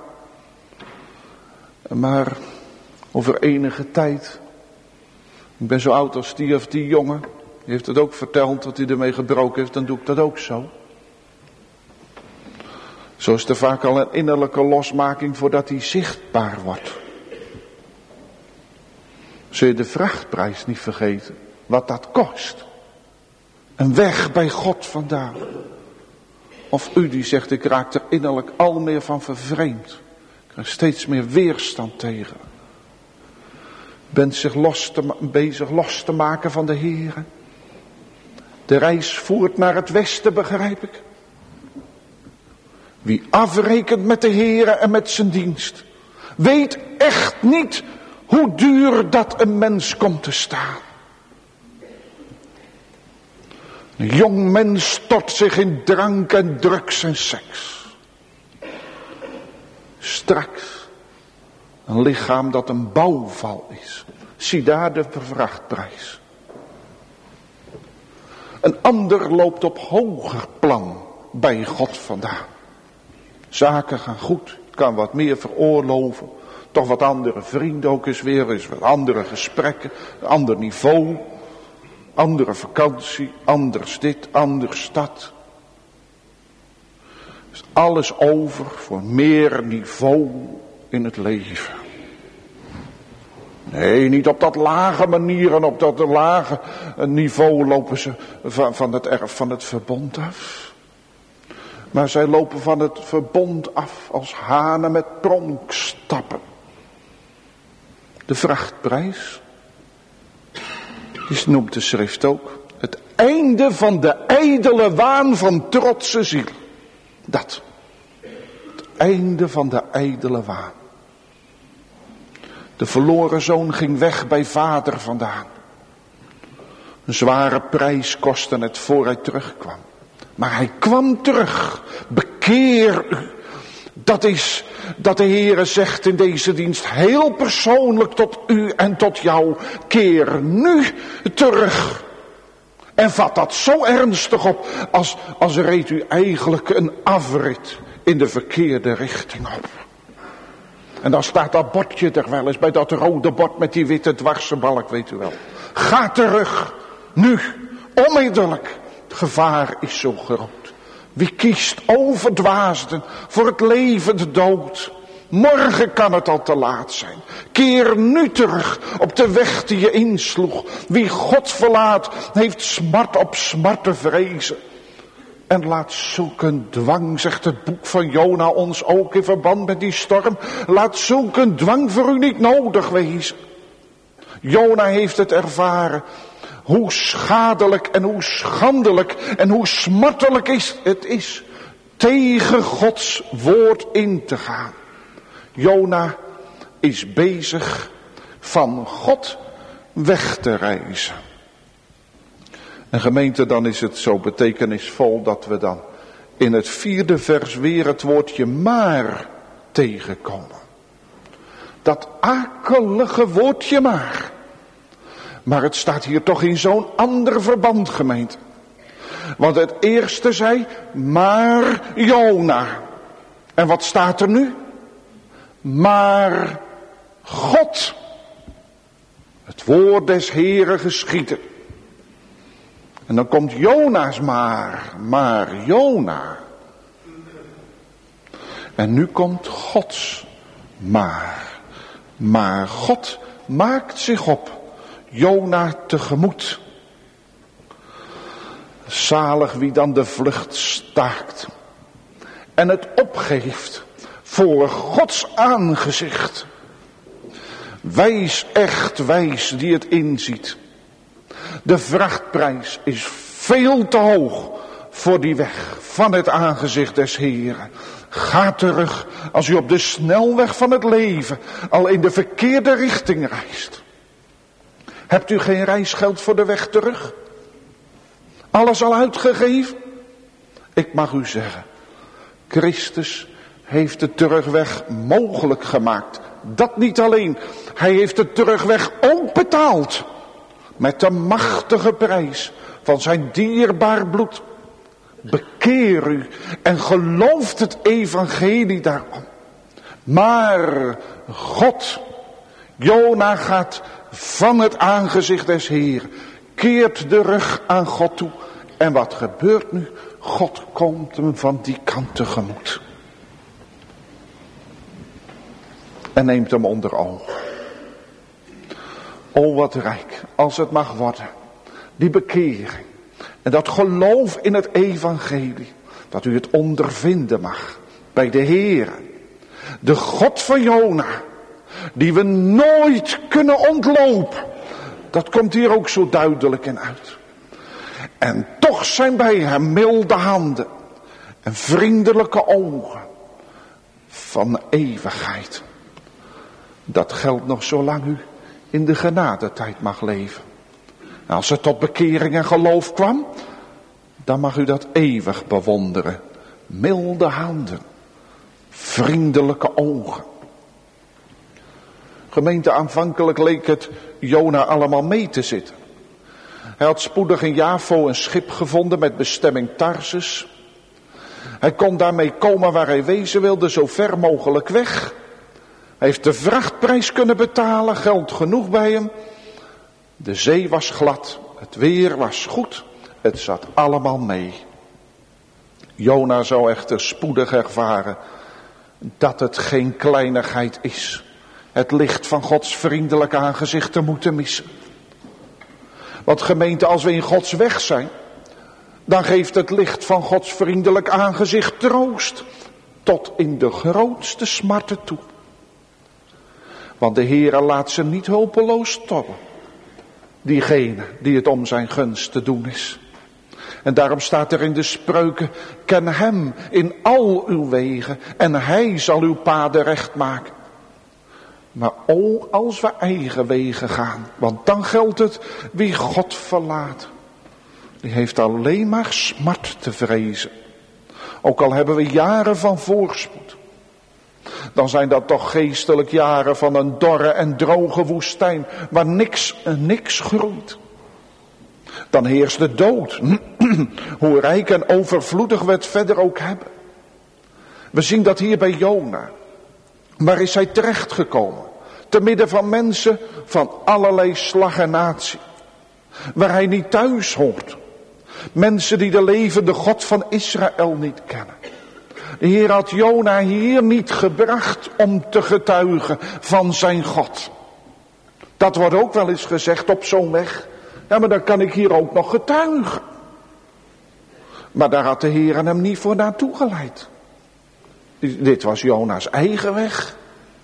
Maar over enige tijd. Ik ben zo oud als die of die jongen. U heeft het ook verteld wat u ermee gebroken heeft, dan doe ik dat ook zo. Zo is er vaak al een innerlijke losmaking voordat die zichtbaar wordt. Zul je de vrachtprijs niet vergeten, wat dat kost. Een weg bij God vandaan. Of u die zegt, ik raak er innerlijk al meer van vervreemd. Ik krijg steeds meer weerstand tegen. Bent zich bezig los te maken van de Heere. De reis voert naar het westen, begrijp ik. Wie afrekent met de Heere en met zijn dienst, weet echt niet hoe duur dat een mens komt te staan. Een jong mens stort zich in drank en drugs en seks. Straks een lichaam dat een bouwval is. Zie daar de vrachtprijs. Een ander loopt op hoger plan bij God vandaan. Zaken gaan goed, kan wat meer veroorloven. Toch wat andere vrienden ook eens weer, eens wat andere gesprekken, een ander niveau. Andere vakantie, anders dit, anders dat. Dus alles over voor meer niveau in het leven. Nee, niet op dat lage manier en op dat lage niveau lopen ze van het erf van het verbond af. Maar zij lopen van het verbond af als hanen met pronkstappen. De vrachtprijs, die noemt de schrift ook, het einde van de ijdele waan van trotse ziel. Dat. Het einde van de ijdele waan. De verloren zoon ging weg bij vader vandaan. Een zware prijs kostte het voor hij terugkwam. Maar hij kwam terug. Bekeer u. Dat is dat de Heere zegt in deze dienst heel persoonlijk tot u en tot jou. Keer nu terug. En vat dat zo ernstig op als reed u eigenlijk een afrit in de verkeerde richting op. En dan staat dat bordje er wel eens bij, dat rode bord met die witte dwarsenbalk, weet u wel. Ga terug, nu, onmiddellijk. Het gevaar is zo groot. Wie kiest overdwaasden voor het leven de dood. Morgen kan het al te laat zijn. Keer nu terug op de weg die je insloeg. Wie God verlaat, heeft smart op smart te vrezen. En laat zulke een dwang, zegt het boek van Jona ons ook in verband met die storm. Laat zulke een dwang voor u niet nodig wezen. Jona heeft het ervaren. Hoe schadelijk en hoe schandelijk en hoe smartelijk het is tegen Gods woord in te gaan. Jona is bezig van God weg te reizen. En gemeente, dan is het zo betekenisvol dat we dan in het 4e vers weer het woordje maar tegenkomen. Dat akelige woordje maar. Maar het staat hier toch in zo'n ander verband, gemeente. Want het eerste zei, maar Jona. En wat staat er nu? Maar God. Het woord des Heren geschieden. En dan komt Jona's maar Jona. En nu komt Gods maar God maakt zich op Jona tegemoet. Zalig wie dan de vlucht staakt en het opgeeft voor Gods aangezicht. Wijs, echt wijs die het inziet. De vrachtprijs is veel te hoog voor die weg van het aangezicht des Heren. Ga terug als u op de snelweg van het leven al in de verkeerde richting reist. Hebt u geen reisgeld voor de weg terug? Alles al uitgegeven? Ik mag u zeggen, Christus heeft de terugweg mogelijk gemaakt. Dat niet alleen, hij heeft de terugweg ook betaald. Met de machtige prijs van zijn dierbaar bloed. Bekeer u en gelooft het evangelie daarom. Maar God, Jona gaat van het aangezicht des Heeren. keert de rug aan God toe. En wat gebeurt nu? God komt hem van die kant tegemoet. En neemt hem onder oog. O, wat rijk, als het mag worden. Die bekering. En dat geloof in het evangelie. Dat u het ondervinden mag. Bij de Heere. De God van Jona. Die we nooit kunnen ontlopen. Dat komt hier ook zo duidelijk in uit. En toch zijn bij hem milde handen. En vriendelijke ogen. Van eeuwigheid. Dat geldt nog zolang u in de genadetijd mag leven. En als het tot bekering en geloof kwam, dan mag u dat eeuwig bewonderen. Milde handen, vriendelijke ogen. Gemeente, aanvankelijk leek het Jona allemaal mee te zitten. Hij had spoedig in Javo een schip gevonden met bestemming Tarsus. Hij kon daarmee komen waar hij wezen wilde, zo ver mogelijk weg. Hij heeft de vrachtprijs kunnen betalen, geld genoeg bij hem. De zee was glad, het weer was goed, het zat allemaal mee. Jona zou echter spoedig ervaren dat het geen kleinigheid is. Het licht van Gods vriendelijke aangezicht te moeten missen. Want gemeente, als we in Gods weg zijn, dan geeft het licht van Gods vriendelijk aangezicht troost. Tot in de grootste smarten toe. Want de Heere laat ze niet hulpeloos tobben. Diegene die het om zijn gunst te doen is. En daarom staat er in de spreuken, ken hem in al uw wegen en hij zal uw paden recht maken. Maar o, als we eigen wegen gaan, want dan geldt het, wie God verlaat, die heeft alleen maar smart te vrezen. Ook al hebben we jaren van voorspoed, dan zijn dat toch geestelijk jaren van een dorre en droge woestijn, waar niks groeit. Dan heerst de dood, hoe rijk en overvloedig we het verder ook hebben. We zien dat hier bij Jona. Waar is hij terechtgekomen? Te midden van mensen van allerlei slag en natie. Waar hij niet thuis hoort. Mensen die de levende God van Israël niet kennen. De Heer had Jona hier niet gebracht om te getuigen van zijn God. Dat wordt ook wel eens gezegd op zo'n weg. Ja, maar dan kan ik hier ook nog getuigen. Maar daar had de Heer hem niet voor naartoe geleid. Dit was Jona's eigen weg.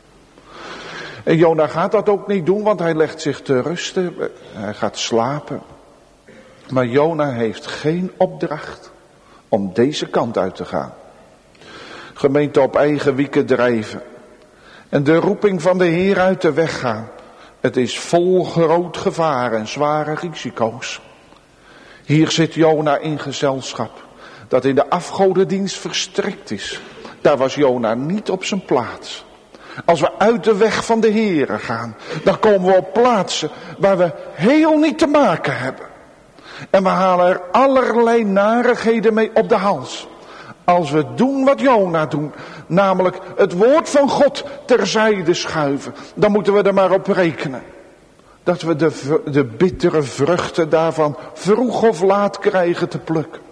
En Jona gaat dat ook niet doen, want hij legt zich te rusten. Hij gaat slapen. Maar Jona heeft geen opdracht om deze kant uit te gaan. Gemeente, op eigen wieken drijven. En de roeping van de Heer uit de weg gaan. Het is vol groot gevaar en zware risico's. Hier zit Jona in gezelschap dat in de afgodendienst verstrikt is. Daar was Jona niet op zijn plaats. Als we uit de weg van de Heere gaan, dan komen we op plaatsen waar we heel niet te maken hebben. En we halen er allerlei narigheden mee op de hals. Als we doen wat Jona doet, namelijk het woord van God terzijde schuiven, dan moeten we er maar op rekenen. Dat we de bittere vruchten daarvan vroeg of laat krijgen te plukken.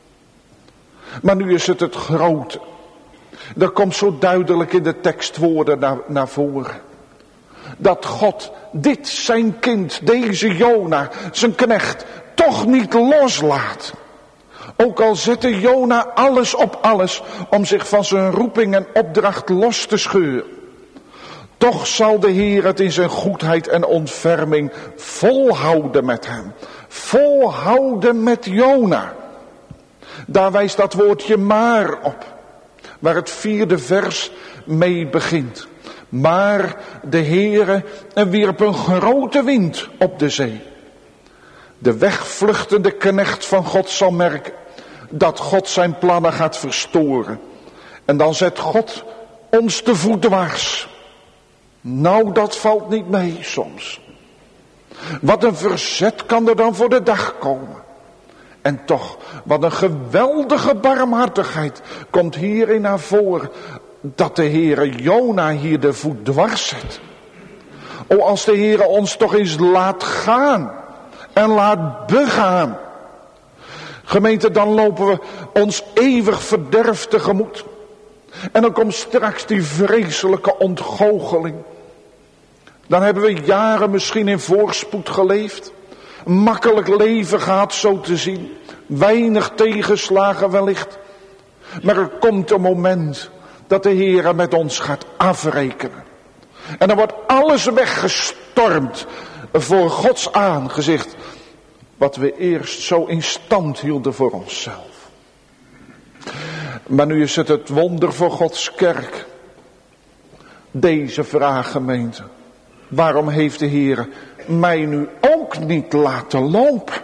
Maar nu is het grote. Dat komt zo duidelijk in de tekstwoorden naar voren. Dat God dit zijn kind, deze Jona, zijn knecht, toch niet loslaat. Ook al zette Jona alles op alles om zich van zijn roeping en opdracht los te scheuren. Toch zal de Heer het in zijn goedheid en ontferming volhouden met hem. Volhouden met Jona. Daar wijst dat woordje maar op. Waar het 4e vers mee begint. Maar de Heere wierp een grote wind op de zee. De wegvluchtende knecht van God zal merken dat God zijn plannen gaat verstoren. En dan zet God ons de voet dwars. Nou, dat valt niet mee soms. Wat een verzet kan er dan voor de dag komen. En toch, wat een geweldige barmhartigheid komt hierin naar voren. Dat de Heere Jona hier de voet dwars zet. O, als de Heere ons toch eens laat gaan. en laat begaan. Gemeente, dan lopen we ons eeuwig verderf tegemoet. En dan komt straks die vreselijke ontgoocheling. Dan hebben we jaren misschien in voorspoed geleefd. Een makkelijk leven gehad, zo te zien. Weinig tegenslagen wellicht. Maar er komt een moment dat de Heer met ons gaat afrekenen. En dan wordt alles weggestormd voor Gods aangezicht. Wat we eerst zo in stand hielden voor onszelf. Maar nu is het wonder voor Gods kerk. Deze vraag, gemeente. Waarom heeft de Heer mij nu ook niet laten lopen?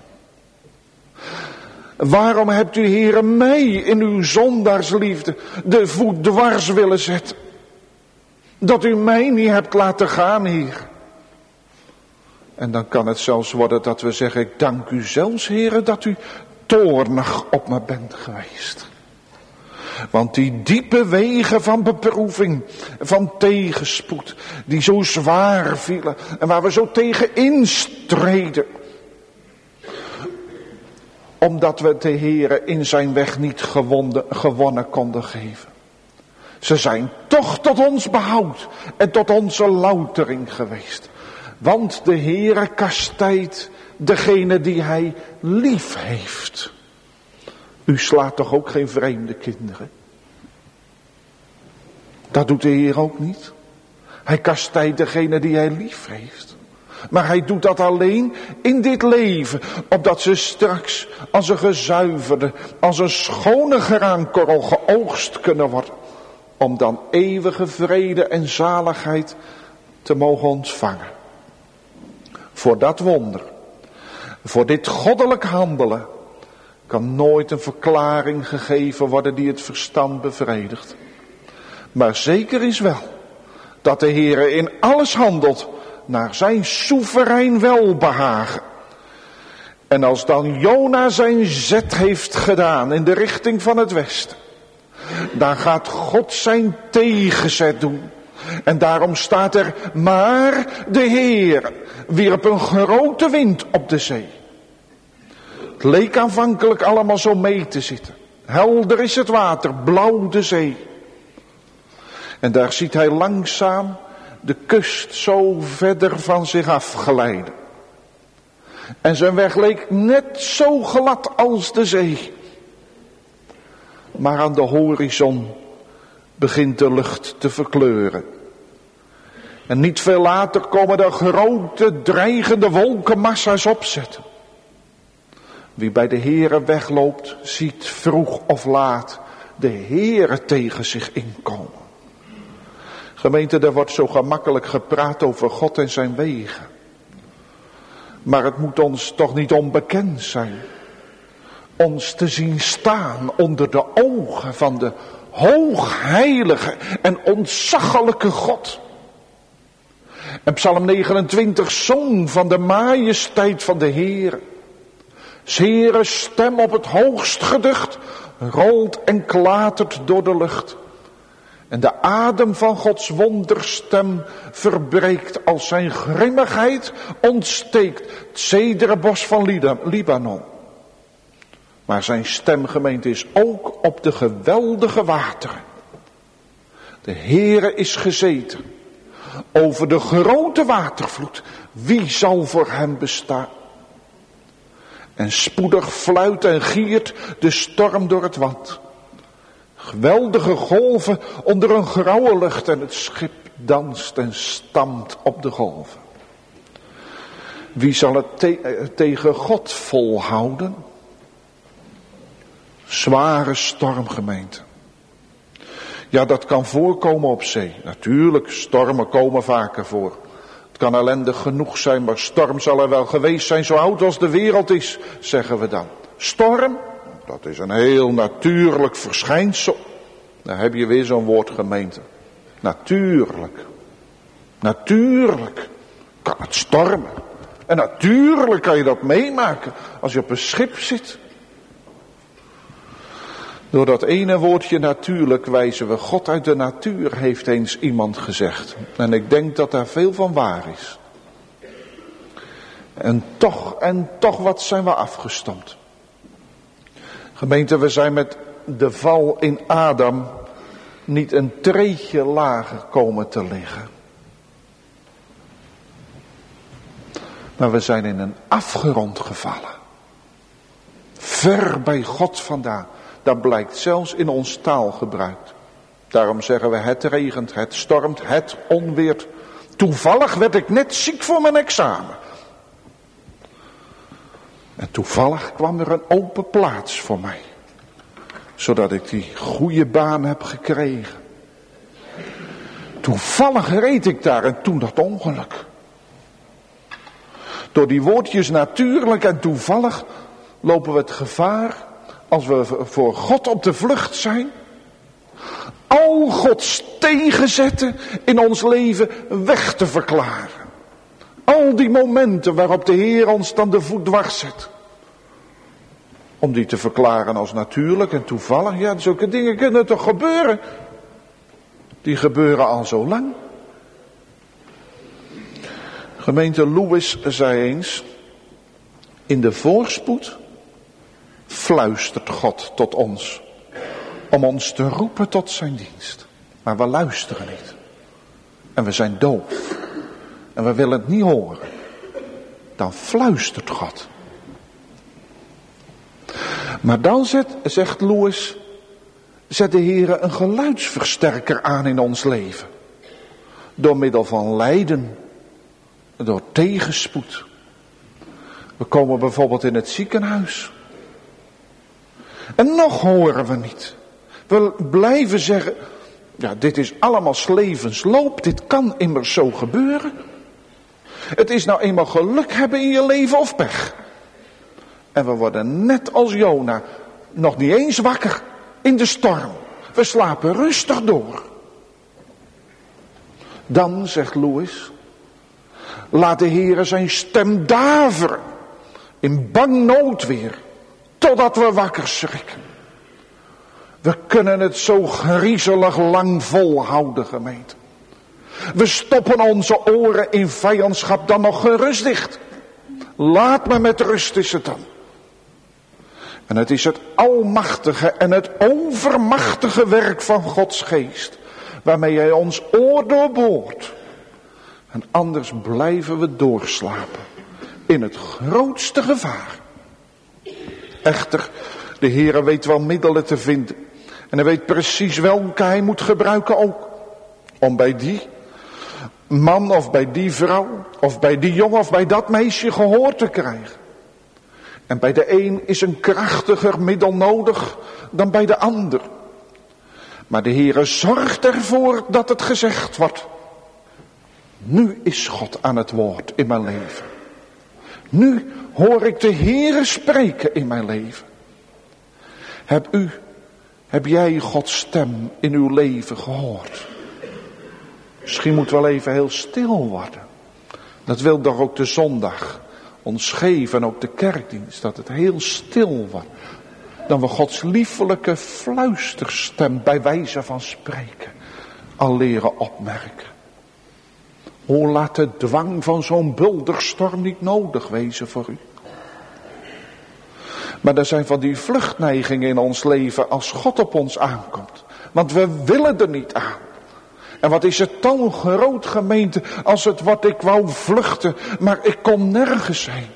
Waarom hebt u, Heer, mij in uw zondaarsliefde de voet dwars willen zetten? Dat u mij niet hebt laten gaan, Heer. En dan kan het zelfs worden dat we zeggen, ik dank u zelfs, Heer, dat u toornig op me bent geweest. Want die diepe wegen van beproeving, van tegenspoed, die zo zwaar vielen en waar we zo tegen instreden. Omdat we de Heere in zijn weg niet gewonnen konden geven. Ze zijn toch tot ons behoud en tot onze loutering geweest. Want de Heere kastijdt degene die hij lief heeft. U slaat toch ook geen vreemde kinderen? Dat doet de Heer ook niet. Hij kastijdt degene die hij lief heeft. Maar hij doet dat alleen in dit leven. Opdat ze straks als een gezuiverde, als een schone graankorrel geoogst kunnen worden. Om dan eeuwige vrede en zaligheid te mogen ontvangen. Voor dat wonder, voor dit goddelijk handelen, kan nooit een verklaring gegeven worden die het verstand bevredigt. Maar zeker is wel dat de Heere in alles handelt naar zijn soeverein welbehagen. En als dan Jona zijn zet heeft gedaan in de richting van het westen, dan gaat God zijn tegenzet doen. En daarom staat er, maar de Heer wierp een grote wind op de zee. Het leek aanvankelijk allemaal zo mee te zitten. Helder is het water, blauw de zee. En daar ziet hij langzaam de kust zo verder van zich afglijden. En zijn weg leek net zo glad als de zee. Maar aan de horizon begint de lucht te verkleuren. En niet veel later komen er grote dreigende wolkenmassa's opzetten. Wie bij de Heere wegloopt, ziet vroeg of laat de Heere tegen zich inkomen. Gemeente, er wordt zo gemakkelijk gepraat over God en zijn wegen. Maar het moet ons toch niet onbekend zijn. Ons te zien staan onder de ogen van de hoogheilige en ontzaglijke God. En Psalm 29 zong van de majesteit van de Heer. 's Heere stem op het hoogst geducht rolt en klatert door de lucht. En de adem van Gods wonderstem verbreekt als zijn grimmigheid ontsteekt het cederbos van Libanon. Maar zijn stemgemeente is ook op de geweldige wateren. De Heere is gezeten over de grote watervloed. Wie zal voor hem bestaan? En spoedig fluit en giert de storm door het wad. Geweldige golven onder een grauwe lucht en het schip danst en stampt op de golven. Wie zal het tegen God volhouden? Zware stormgemeente. Ja, dat kan voorkomen op zee. Natuurlijk, stormen komen vaker voor. Het kan ellendig genoeg zijn, maar storm zal er wel geweest zijn, zo oud als de wereld is, zeggen we dan. Storm, dat is een heel natuurlijk verschijnsel. Daar heb je weer zo'n woord, gemeente. Natuurlijk. Natuurlijk kan het stormen. En natuurlijk kan je dat meemaken als je op een schip zit. Door dat ene woordje natuurlijk wijzen we God uit de natuur, heeft eens iemand gezegd. En ik denk dat daar veel van waar is. En toch wat zijn we afgestompt. Gemeente, we zijn met de val in Adam niet een treetje lager komen te liggen. Maar we zijn in een afgrond gevallen. Ver bij God vandaan. Dat blijkt zelfs in ons taalgebruik. Daarom zeggen we het regent, het stormt, het onweert. Toevallig werd ik net ziek voor mijn examen. En toevallig kwam er een open plaats voor mij. Zodat ik die goede baan heb gekregen. Toevallig reed ik daar en toen dat ongeluk. Door die woordjes natuurlijk en toevallig lopen we het gevaar, als we voor God op de vlucht zijn, al Gods tegenzetten in ons leven weg te verklaren. Al die momenten waarop de Heer ons dan de voet dwars zet. Om die te verklaren als natuurlijk en toevallig. Ja, zulke dingen kunnen toch gebeuren? Die gebeuren al zo lang. Gemeente Lewis zei eens, in de voorspoed fluistert God tot ons. Om ons te roepen tot zijn dienst. Maar we luisteren niet. En we zijn doof. En we willen het niet horen. Dan fluistert God. Maar dan zegt Lewis, zet de Heer een geluidsversterker aan in ons leven. Door middel van lijden. Door tegenspoed. We komen bijvoorbeeld in het ziekenhuis. En nog horen we niet. We blijven zeggen, ja, dit is allemaal 's levensloop. Dit kan immers zo gebeuren. Het is nou eenmaal geluk hebben in je leven of pech. En we worden net als Jona nog niet eens wakker in de storm. We slapen rustig door. Dan, zegt Lewis, laat de Heere zijn stem daveren in bang noodweer, totdat we wakker schrikken. We kunnen het zo griezelig lang volhouden, gemeente. We stoppen onze oren in vijandschap dan nog gerust dicht. Laat me met rust is het dan. En het is het almachtige en het overmachtige werk van Gods geest, waarmee hij ons oor doorboort. En anders blijven we doorslapen in het grootste gevaar. Echter, de Heere weet wel middelen te vinden. En hij weet precies welke hij moet gebruiken ook. Om bij die man of bij die vrouw of bij die jongen of bij dat meisje gehoor te krijgen. En bij de een is een krachtiger middel nodig dan bij de ander. Maar de Heere zorgt ervoor dat het gezegd wordt. Nu is God aan het woord in mijn leven. Nu hoor ik de Heere spreken in mijn leven. Heb jij Gods stem in uw leven gehoord? Misschien moet wel even heel stil worden. Dat wil toch ook de zondag ons geven en ook de kerkdienst. Dat het heel stil wordt. Dan we Gods liefelijke fluisterstem bij wijze van spreken al leren opmerken. Hoe laat de dwang van zo'n bulderstorm niet nodig wezen voor u? Maar er zijn van die vluchtneigingen in ons leven als God op ons aankomt. Want we willen er niet aan. En wat is het dan groot, gemeente, als het wordt ik wou vluchten, maar ik kon nergens heen.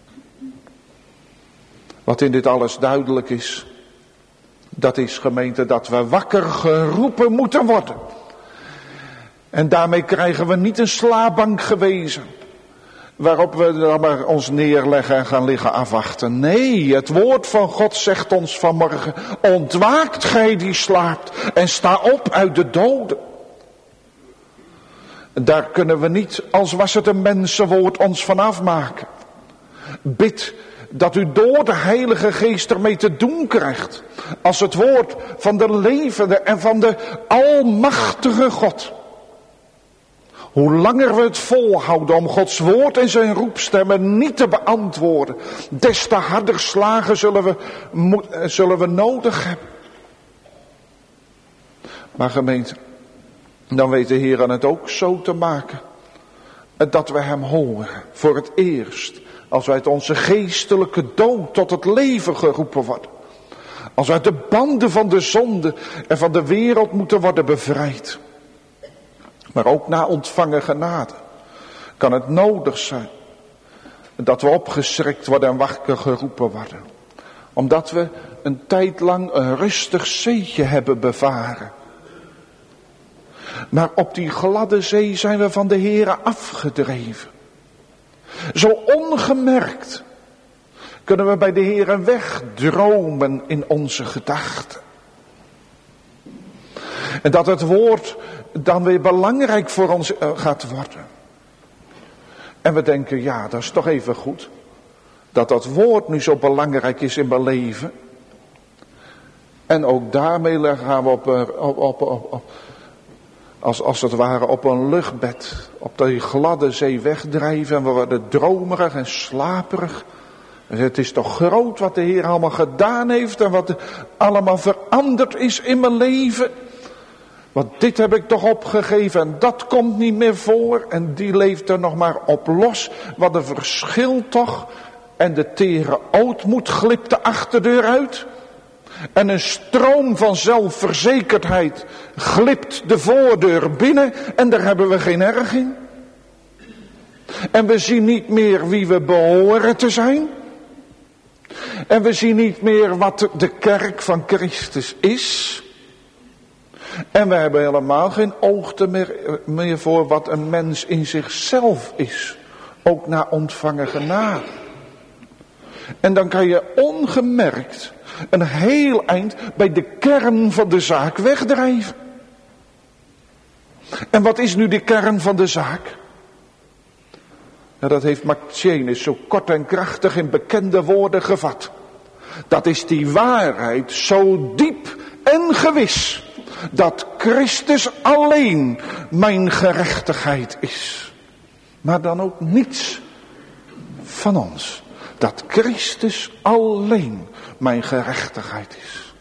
Wat in dit alles duidelijk is, dat is, gemeente, dat we wakker geroepen moeten worden. En daarmee krijgen we niet een slaapbank gewezen, waarop we dan maar ons neerleggen en gaan liggen afwachten. Nee, het woord van God zegt ons vanmorgen, ontwaakt gij die slaapt en sta op uit de doden. Daar kunnen we niet, als was het een mensenwoord, ons van afmaken. Bid dat u door de Heilige Geest ermee te doen krijgt. Als het woord van de levende en van de almachtige God. Hoe langer we het volhouden om Gods woord en zijn roepstemmen niet te beantwoorden, des te harder slagen zullen we nodig hebben. Maar gemeente, dan weet de Heer aan het ook zo te maken dat we hem horen voor het eerst. Als wij uit onze geestelijke dood tot het leven geroepen worden. Als we uit de banden van de zonde en van de wereld moeten worden bevrijd. Maar ook na ontvangen genade kan het nodig zijn dat we opgeschrikt worden en wakker geroepen worden. Omdat we een tijd lang een rustig zeetje hebben bevaren. Maar op die gladde zee zijn we van de Heere afgedreven. Zo ongemerkt kunnen we bij de Heere wegdromen in onze gedachten. En dat het woord dan weer belangrijk voor ons gaat worden. En we denken, ja, dat is toch even goed. Dat woord nu zo belangrijk is in mijn leven. En ook daarmee gaan we als het ware op een luchtbed, op die gladde zee wegdrijven. En we worden dromerig en slaperig. Het is toch groot wat de Heer allemaal gedaan heeft en wat er allemaal veranderd is in mijn leven. Want dit heb ik toch opgegeven en dat komt niet meer voor. En die leeft er nog maar op los. Wat een verschil toch. En de tere ootmoed glipt de achterdeur uit. En een stroom van zelfverzekerdheid glipt de voordeur binnen. En daar hebben we geen erg in. En we zien niet meer wie we behoren te zijn. En we zien niet meer wat de kerk van Christus is. En we hebben helemaal geen oogte meer voor wat een mens in zichzelf is. Ook na ontvangen genade. En dan kan je ongemerkt een heel eind bij de kern van de zaak wegdrijven. En wat is nu de kern van de zaak? Ja, dat heeft Martienus zo kort en krachtig in bekende woorden gevat. Dat is die waarheid zo diep en gewis. Dat Christus alleen mijn gerechtigheid is. Maar dan ook niets van ons. Dat Christus alleen mijn gerechtigheid is.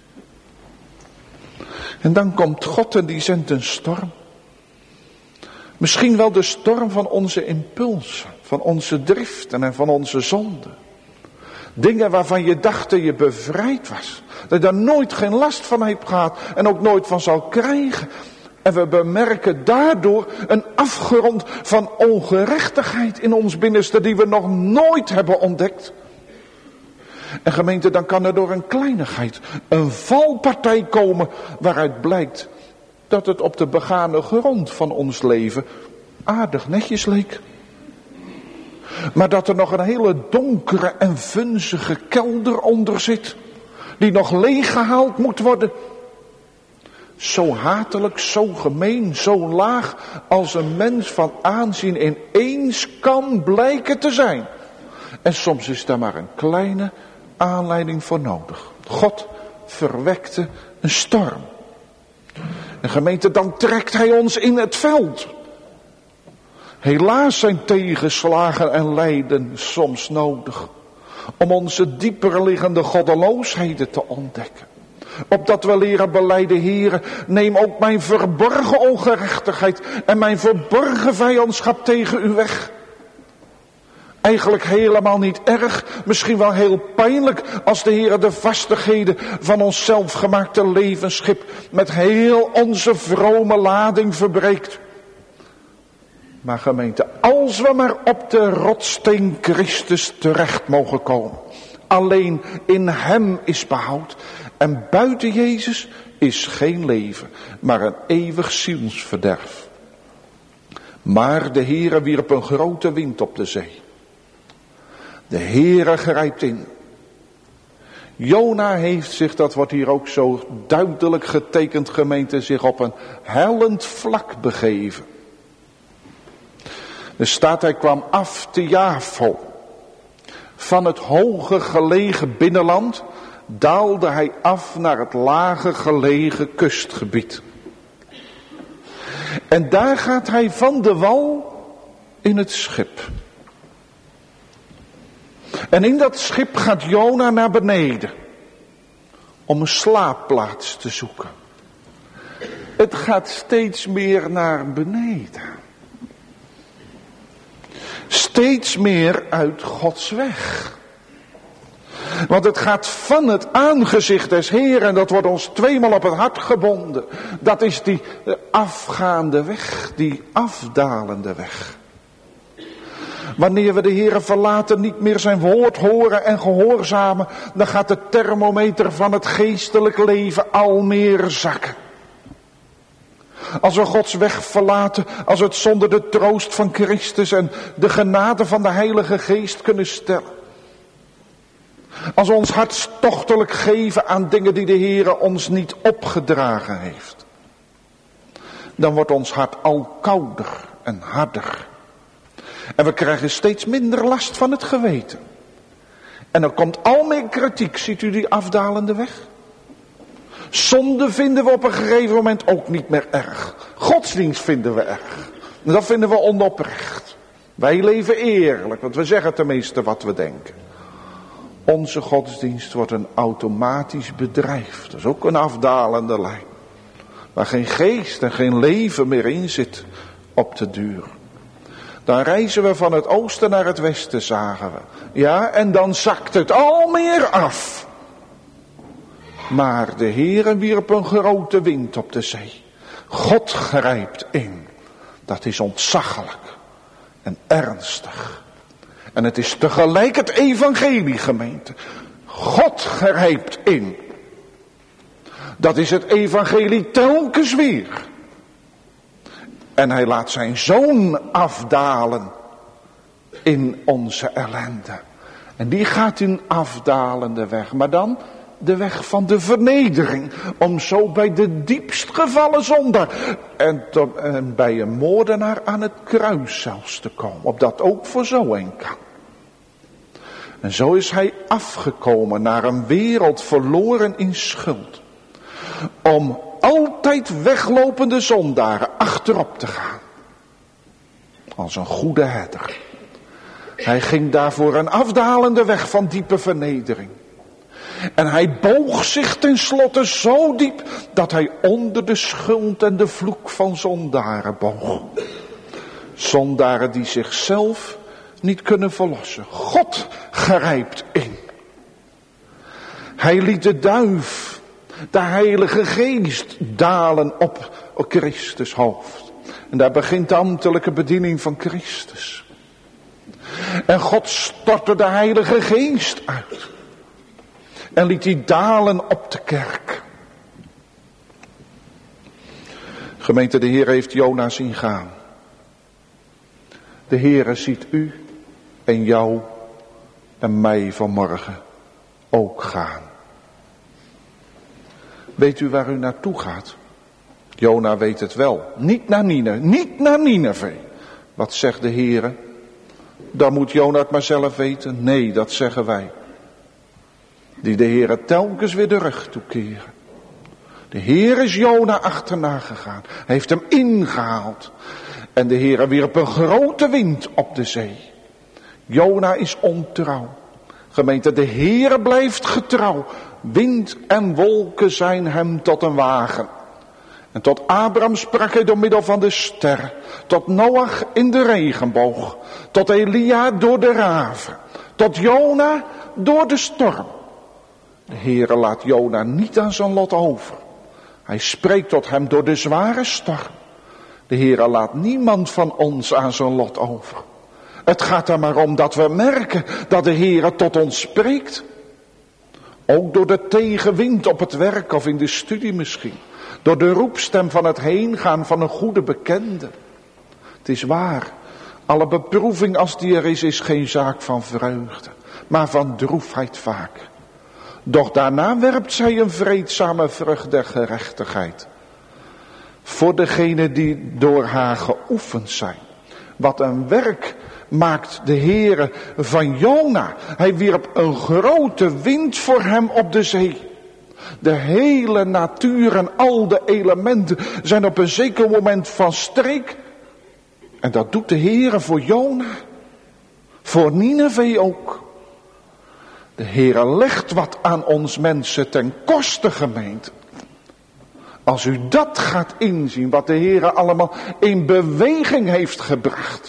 En dan komt God en die zendt een storm. Misschien wel de storm van onze impulsen, van onze driften en van onze zonden. Dingen waarvan je dacht dat je bevrijd was. Dat je daar nooit geen last van hebt gehad en ook nooit van zal krijgen. En we bemerken daardoor een afgrond van ongerechtigheid in ons binnenste die we nog nooit hebben ontdekt. En gemeente, dan kan er door een kleinigheid een valpartij komen waaruit blijkt dat het op de begane grond van ons leven aardig netjes leek. Maar dat er nog een hele donkere en vunzige kelder onder zit. Die nog leeggehaald moet worden. Zo hatelijk, zo gemeen, zo laag als een mens van aanzien ineens kan blijken te zijn. En soms is daar maar een kleine aanleiding voor nodig. God verwekte een storm. En gemeente, dan trekt hij ons in het veld. Helaas zijn tegenslagen en lijden soms nodig. Om onze dieper liggende goddeloosheden te ontdekken. Opdat we leren belijden, Heere, neem ook mijn verborgen ongerechtigheid en mijn verborgen vijandschap tegen u weg. Eigenlijk helemaal niet erg, misschien wel heel pijnlijk als de Heere de vastigheden van ons zelfgemaakte levensschip met heel onze vrome lading verbreekt. Maar gemeente, als we maar op de rotssteen Christus terecht mogen komen. Alleen in hem is behoud. En buiten Jezus is geen leven, maar een eeuwig zielsverderf. Maar de Heere wierp een grote wind op de zee. De Heere grijpt in. Jona heeft zich, dat wordt hier ook zo duidelijk getekend, gemeente, zich op een hellend vlak begeven. Er staat, hij kwam af te Jafo. Van het hoge gelegen binnenland daalde hij af naar het lage gelegen kustgebied. En daar gaat hij van de wal in het schip. En in dat schip gaat Jona naar beneden. Om een slaapplaats te zoeken. Het gaat steeds meer naar beneden. steeds meer uit Gods weg. Want het gaat van het aangezicht des Heeren, en dat wordt ons tweemaal op het hart gebonden. Dat is die afgaande weg, die afdalende weg. Wanneer we de Heere verlaten, niet meer zijn woord horen en gehoorzamen, dan gaat de thermometer van het geestelijk leven al meer zakken. Als we Gods weg verlaten, als we het zonder de troost van Christus en de genade van de Heilige Geest kunnen stellen. Als we ons hartstochtelijk geven aan dingen die de Heere ons niet opgedragen heeft. Dan wordt ons hart al kouder en harder. En we krijgen steeds minder last van het geweten. En er komt al meer kritiek, ziet u die afdalende weg? Zonde vinden we op een gegeven moment ook niet meer erg. Godsdienst vinden we erg. En dat vinden we onoprecht. Wij leven eerlijk, want we zeggen tenminste wat we denken. Onze godsdienst wordt een automatisch bedrijf. Dat is ook een afdalende lijn. Waar geen geest en geen leven meer in zit op de duur. Dan reizen we van het oosten naar het westen, zagen we. Ja, en dan zakt het al meer af. Maar de Heere wierp een grote wind op de zee. God grijpt in. Dat is ontzaglijk en ernstig. En het is tegelijk het evangelie, gemeente. God grijpt in. Dat is het evangelie telkens weer. En hij laat zijn zoon afdalen in onze ellende. En die gaat in afdalende weg. Maar dan de weg van de vernedering. Om zo bij de diepst gevallen zondaar. En bij een moordenaar aan het kruis zelfs te komen. Opdat ook voor zo een kan. En zo is hij afgekomen naar een wereld verloren in schuld. Om altijd weglopende zondaren achterop te gaan. Als een goede herder. Hij ging daarvoor een afdalende weg van diepe vernedering. En hij boog zich tenslotte zo diep dat hij onder de schuld en de vloek van zondaren boog. Zondaren die zichzelf niet kunnen verlossen. God grijpt in. Hij liet de duif, de Heilige Geest, dalen op Christus hoofd. En daar begint de ambtelijke bediening van Christus. En God stortte de Heilige Geest uit. En liet die dalen op de kerk. Gemeente, de Heer heeft Jona zien gaan. De Heer ziet u en jou en mij vanmorgen ook gaan. Weet u waar u naartoe gaat? Jona weet het wel. Niet naar Nineve. Wat zegt de Heer? Dan moet Jona het maar zelf weten. Nee, dat zeggen wij. Die de Heer telkens weer de rug toekeren. De Heer is Jona achterna gegaan. Hij heeft hem ingehaald. En de Heer wierp een grote wind op de zee. Jona is ontrouw. Gemeente, de Heer blijft getrouw. Wind en wolken zijn hem tot een wagen. En tot Abraham sprak hij door middel van de ster. Tot Noach in de regenboog. Tot Elia door de raven. Tot Jona door de storm. De Heere laat Jona niet aan zijn lot over. Hij spreekt tot hem door de zware storm. De Heere laat niemand van ons aan zijn lot over. Het gaat er maar om dat we merken dat de Heere tot ons spreekt. Ook door de tegenwind op het werk of in de studie misschien. Door de roepstem van het heengaan van een goede bekende. Het is waar, alle beproeving als die er is geen zaak van vreugde, maar van droefheid vaak. Doch daarna werpt zij een vreedzame vrucht der gerechtigheid. Voor degenen die door haar geoefend zijn. Wat een werk maakt de Heere van Jona. Hij wierp een grote wind voor hem op de zee. De hele natuur en al de elementen zijn op een zeker moment van streek. En dat doet de Heere voor Jona. Voor Nineve ook. De Heere legt wat aan ons mensen ten koste, gemeente. Als u dat gaat inzien, wat de Heere allemaal in beweging heeft gebracht.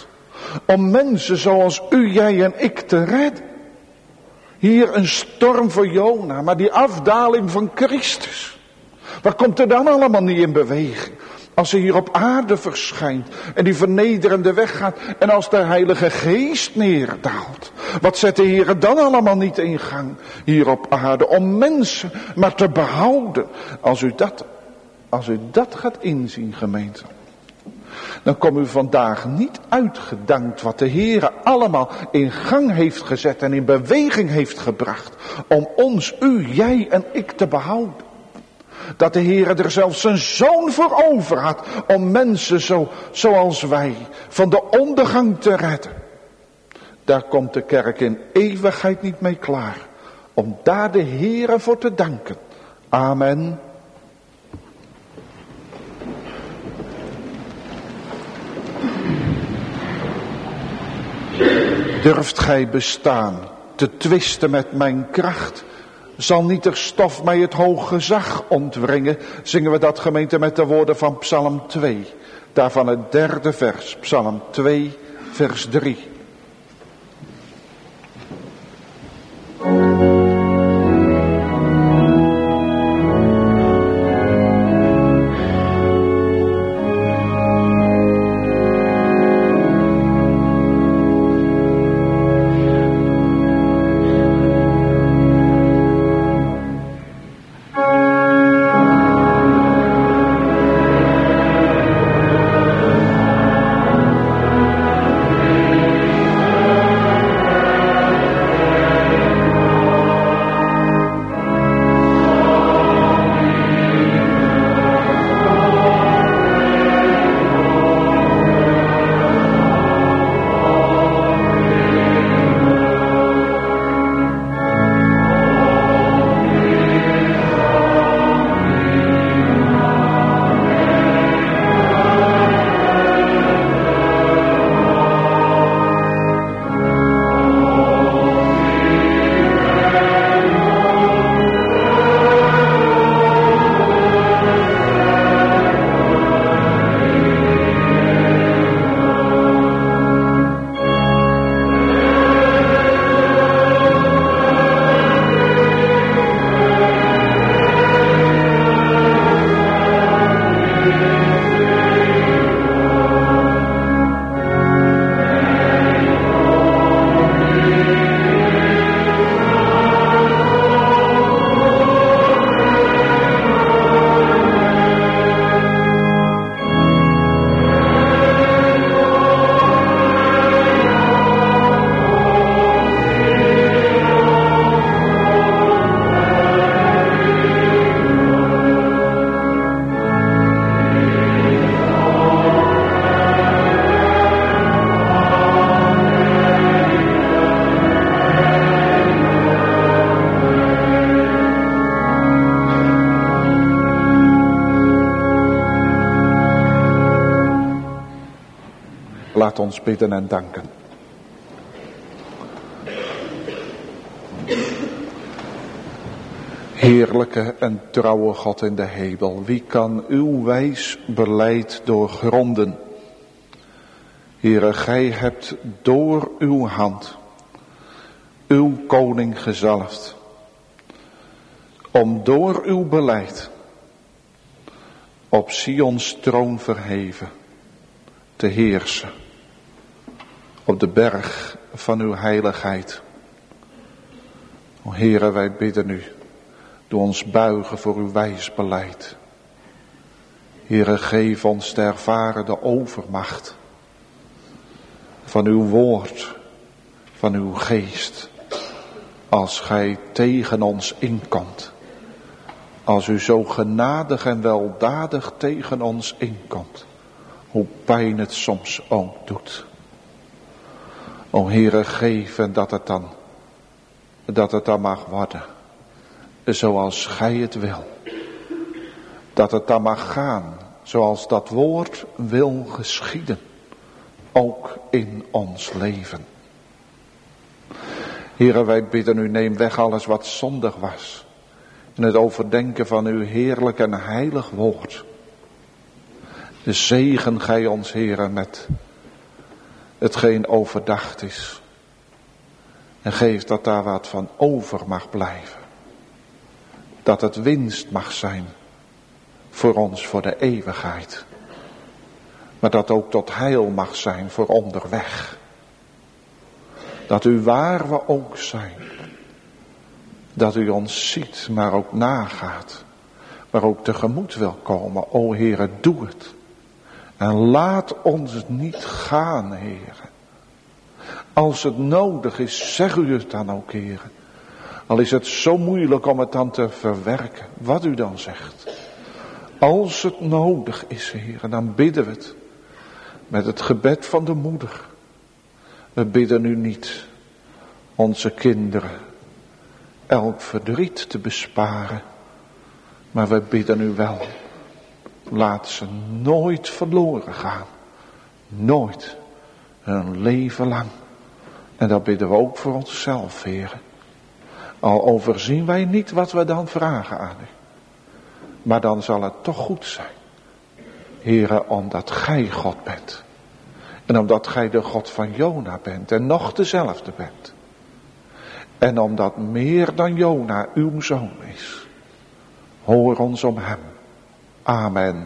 Om mensen zoals u, jij en ik te redden. Hier een storm voor Jona, maar die afdaling van Christus. Wat komt er dan allemaal niet in beweging? Als hij hier op aarde verschijnt en die vernederende weg gaat en als de Heilige Geest neerdaalt. Wat zet de Heer dan allemaal niet in gang hier op aarde om mensen maar te behouden. Als u dat gaat inzien, gemeente, dan kom u vandaag niet uitgedankt wat de Heer allemaal in gang heeft gezet en in beweging heeft gebracht om ons, u, jij en ik te behouden. Dat de Heer er zelfs zijn zoon voor over had om mensen zoals wij van de ondergang te redden. Daar komt de kerk in eeuwigheid niet mee klaar. Om daar de Heer voor te danken. Amen. Durft gij bestaan te twisten met mijn kracht? Zal niet er stof mij het hoog gezag ontwringen? Zingen we dat, gemeente, met de woorden van Psalm 2. Daarvan het 3e vers, Psalm 2, vers 3. Laat ons bidden en danken. Heerlijke en trouwe God in de hemel, wie kan uw wijs beleid doorgronden? Heere, gij hebt door uw hand uw koning gezalfd, om door uw beleid op Sions troon verheven te heersen op de berg van uw heiligheid. O Heere, wij bidden u, doe ons buigen voor uw wijs beleid. Heere, geef ons te ervaren de overmacht van uw woord, van uw geest, als gij tegen ons inkomt. Als u zo genadig en weldadig tegen ons inkomt, hoe pijn het soms ook doet. O Heere, geef en dat het dan mag worden, zoals gij het wil. Dat het dan mag gaan, zoals dat woord wil geschieden, ook in ons leven. Heere, wij bidden u, neem weg alles wat zondig was, in het overdenken van uw heerlijk en heilig woord. Zegen gij ons, Heere, hetgeen overdacht is. En geef dat daar wat van over mag blijven. Dat het winst mag zijn voor ons, voor de eeuwigheid. Maar dat ook tot heil mag zijn voor onderweg. Dat u waar we ook zijn. Dat u ons ziet, maar ook nagaat. Maar ook tegemoet wil komen. O Heere, doe het. En laat ons niet gaan, Heere. Als het nodig is, zeg u het dan ook, Heere. Al is het zo moeilijk om het dan te verwerken, wat u dan zegt. Als het nodig is, Heere, dan bidden we het. Met het gebed van de moeder. We bidden u niet onze kinderen elk verdriet te besparen. Maar we bidden u wel. Laat ze nooit verloren gaan. Nooit. Hun leven lang. En dat bidden we ook voor onszelf, Heer. Al overzien wij niet wat we dan vragen aan u. Maar dan zal het toch goed zijn. Heere, omdat gij God bent. En omdat gij de God van Jona bent. En nog dezelfde bent. En omdat meer dan Jona uw zoon is. Hoor ons om hem. Amen.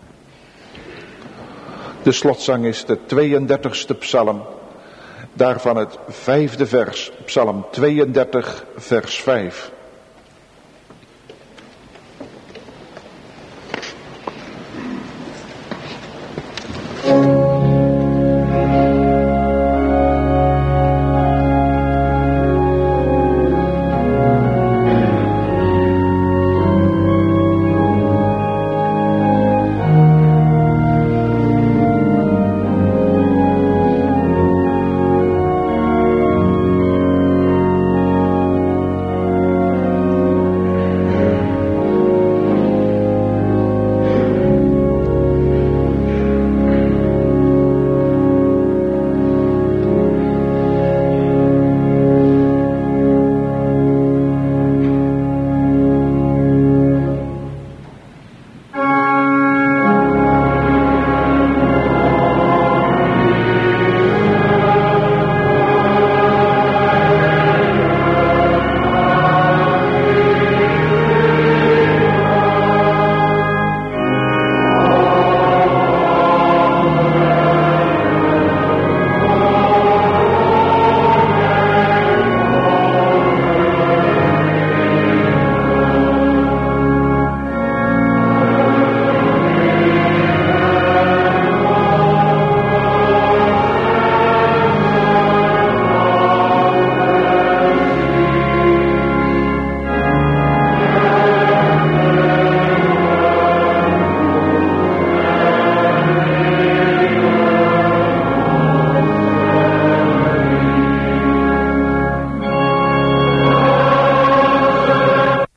De slotzang is de 32e psalm. Daarvan het 5e vers. Psalm 32 vers 5.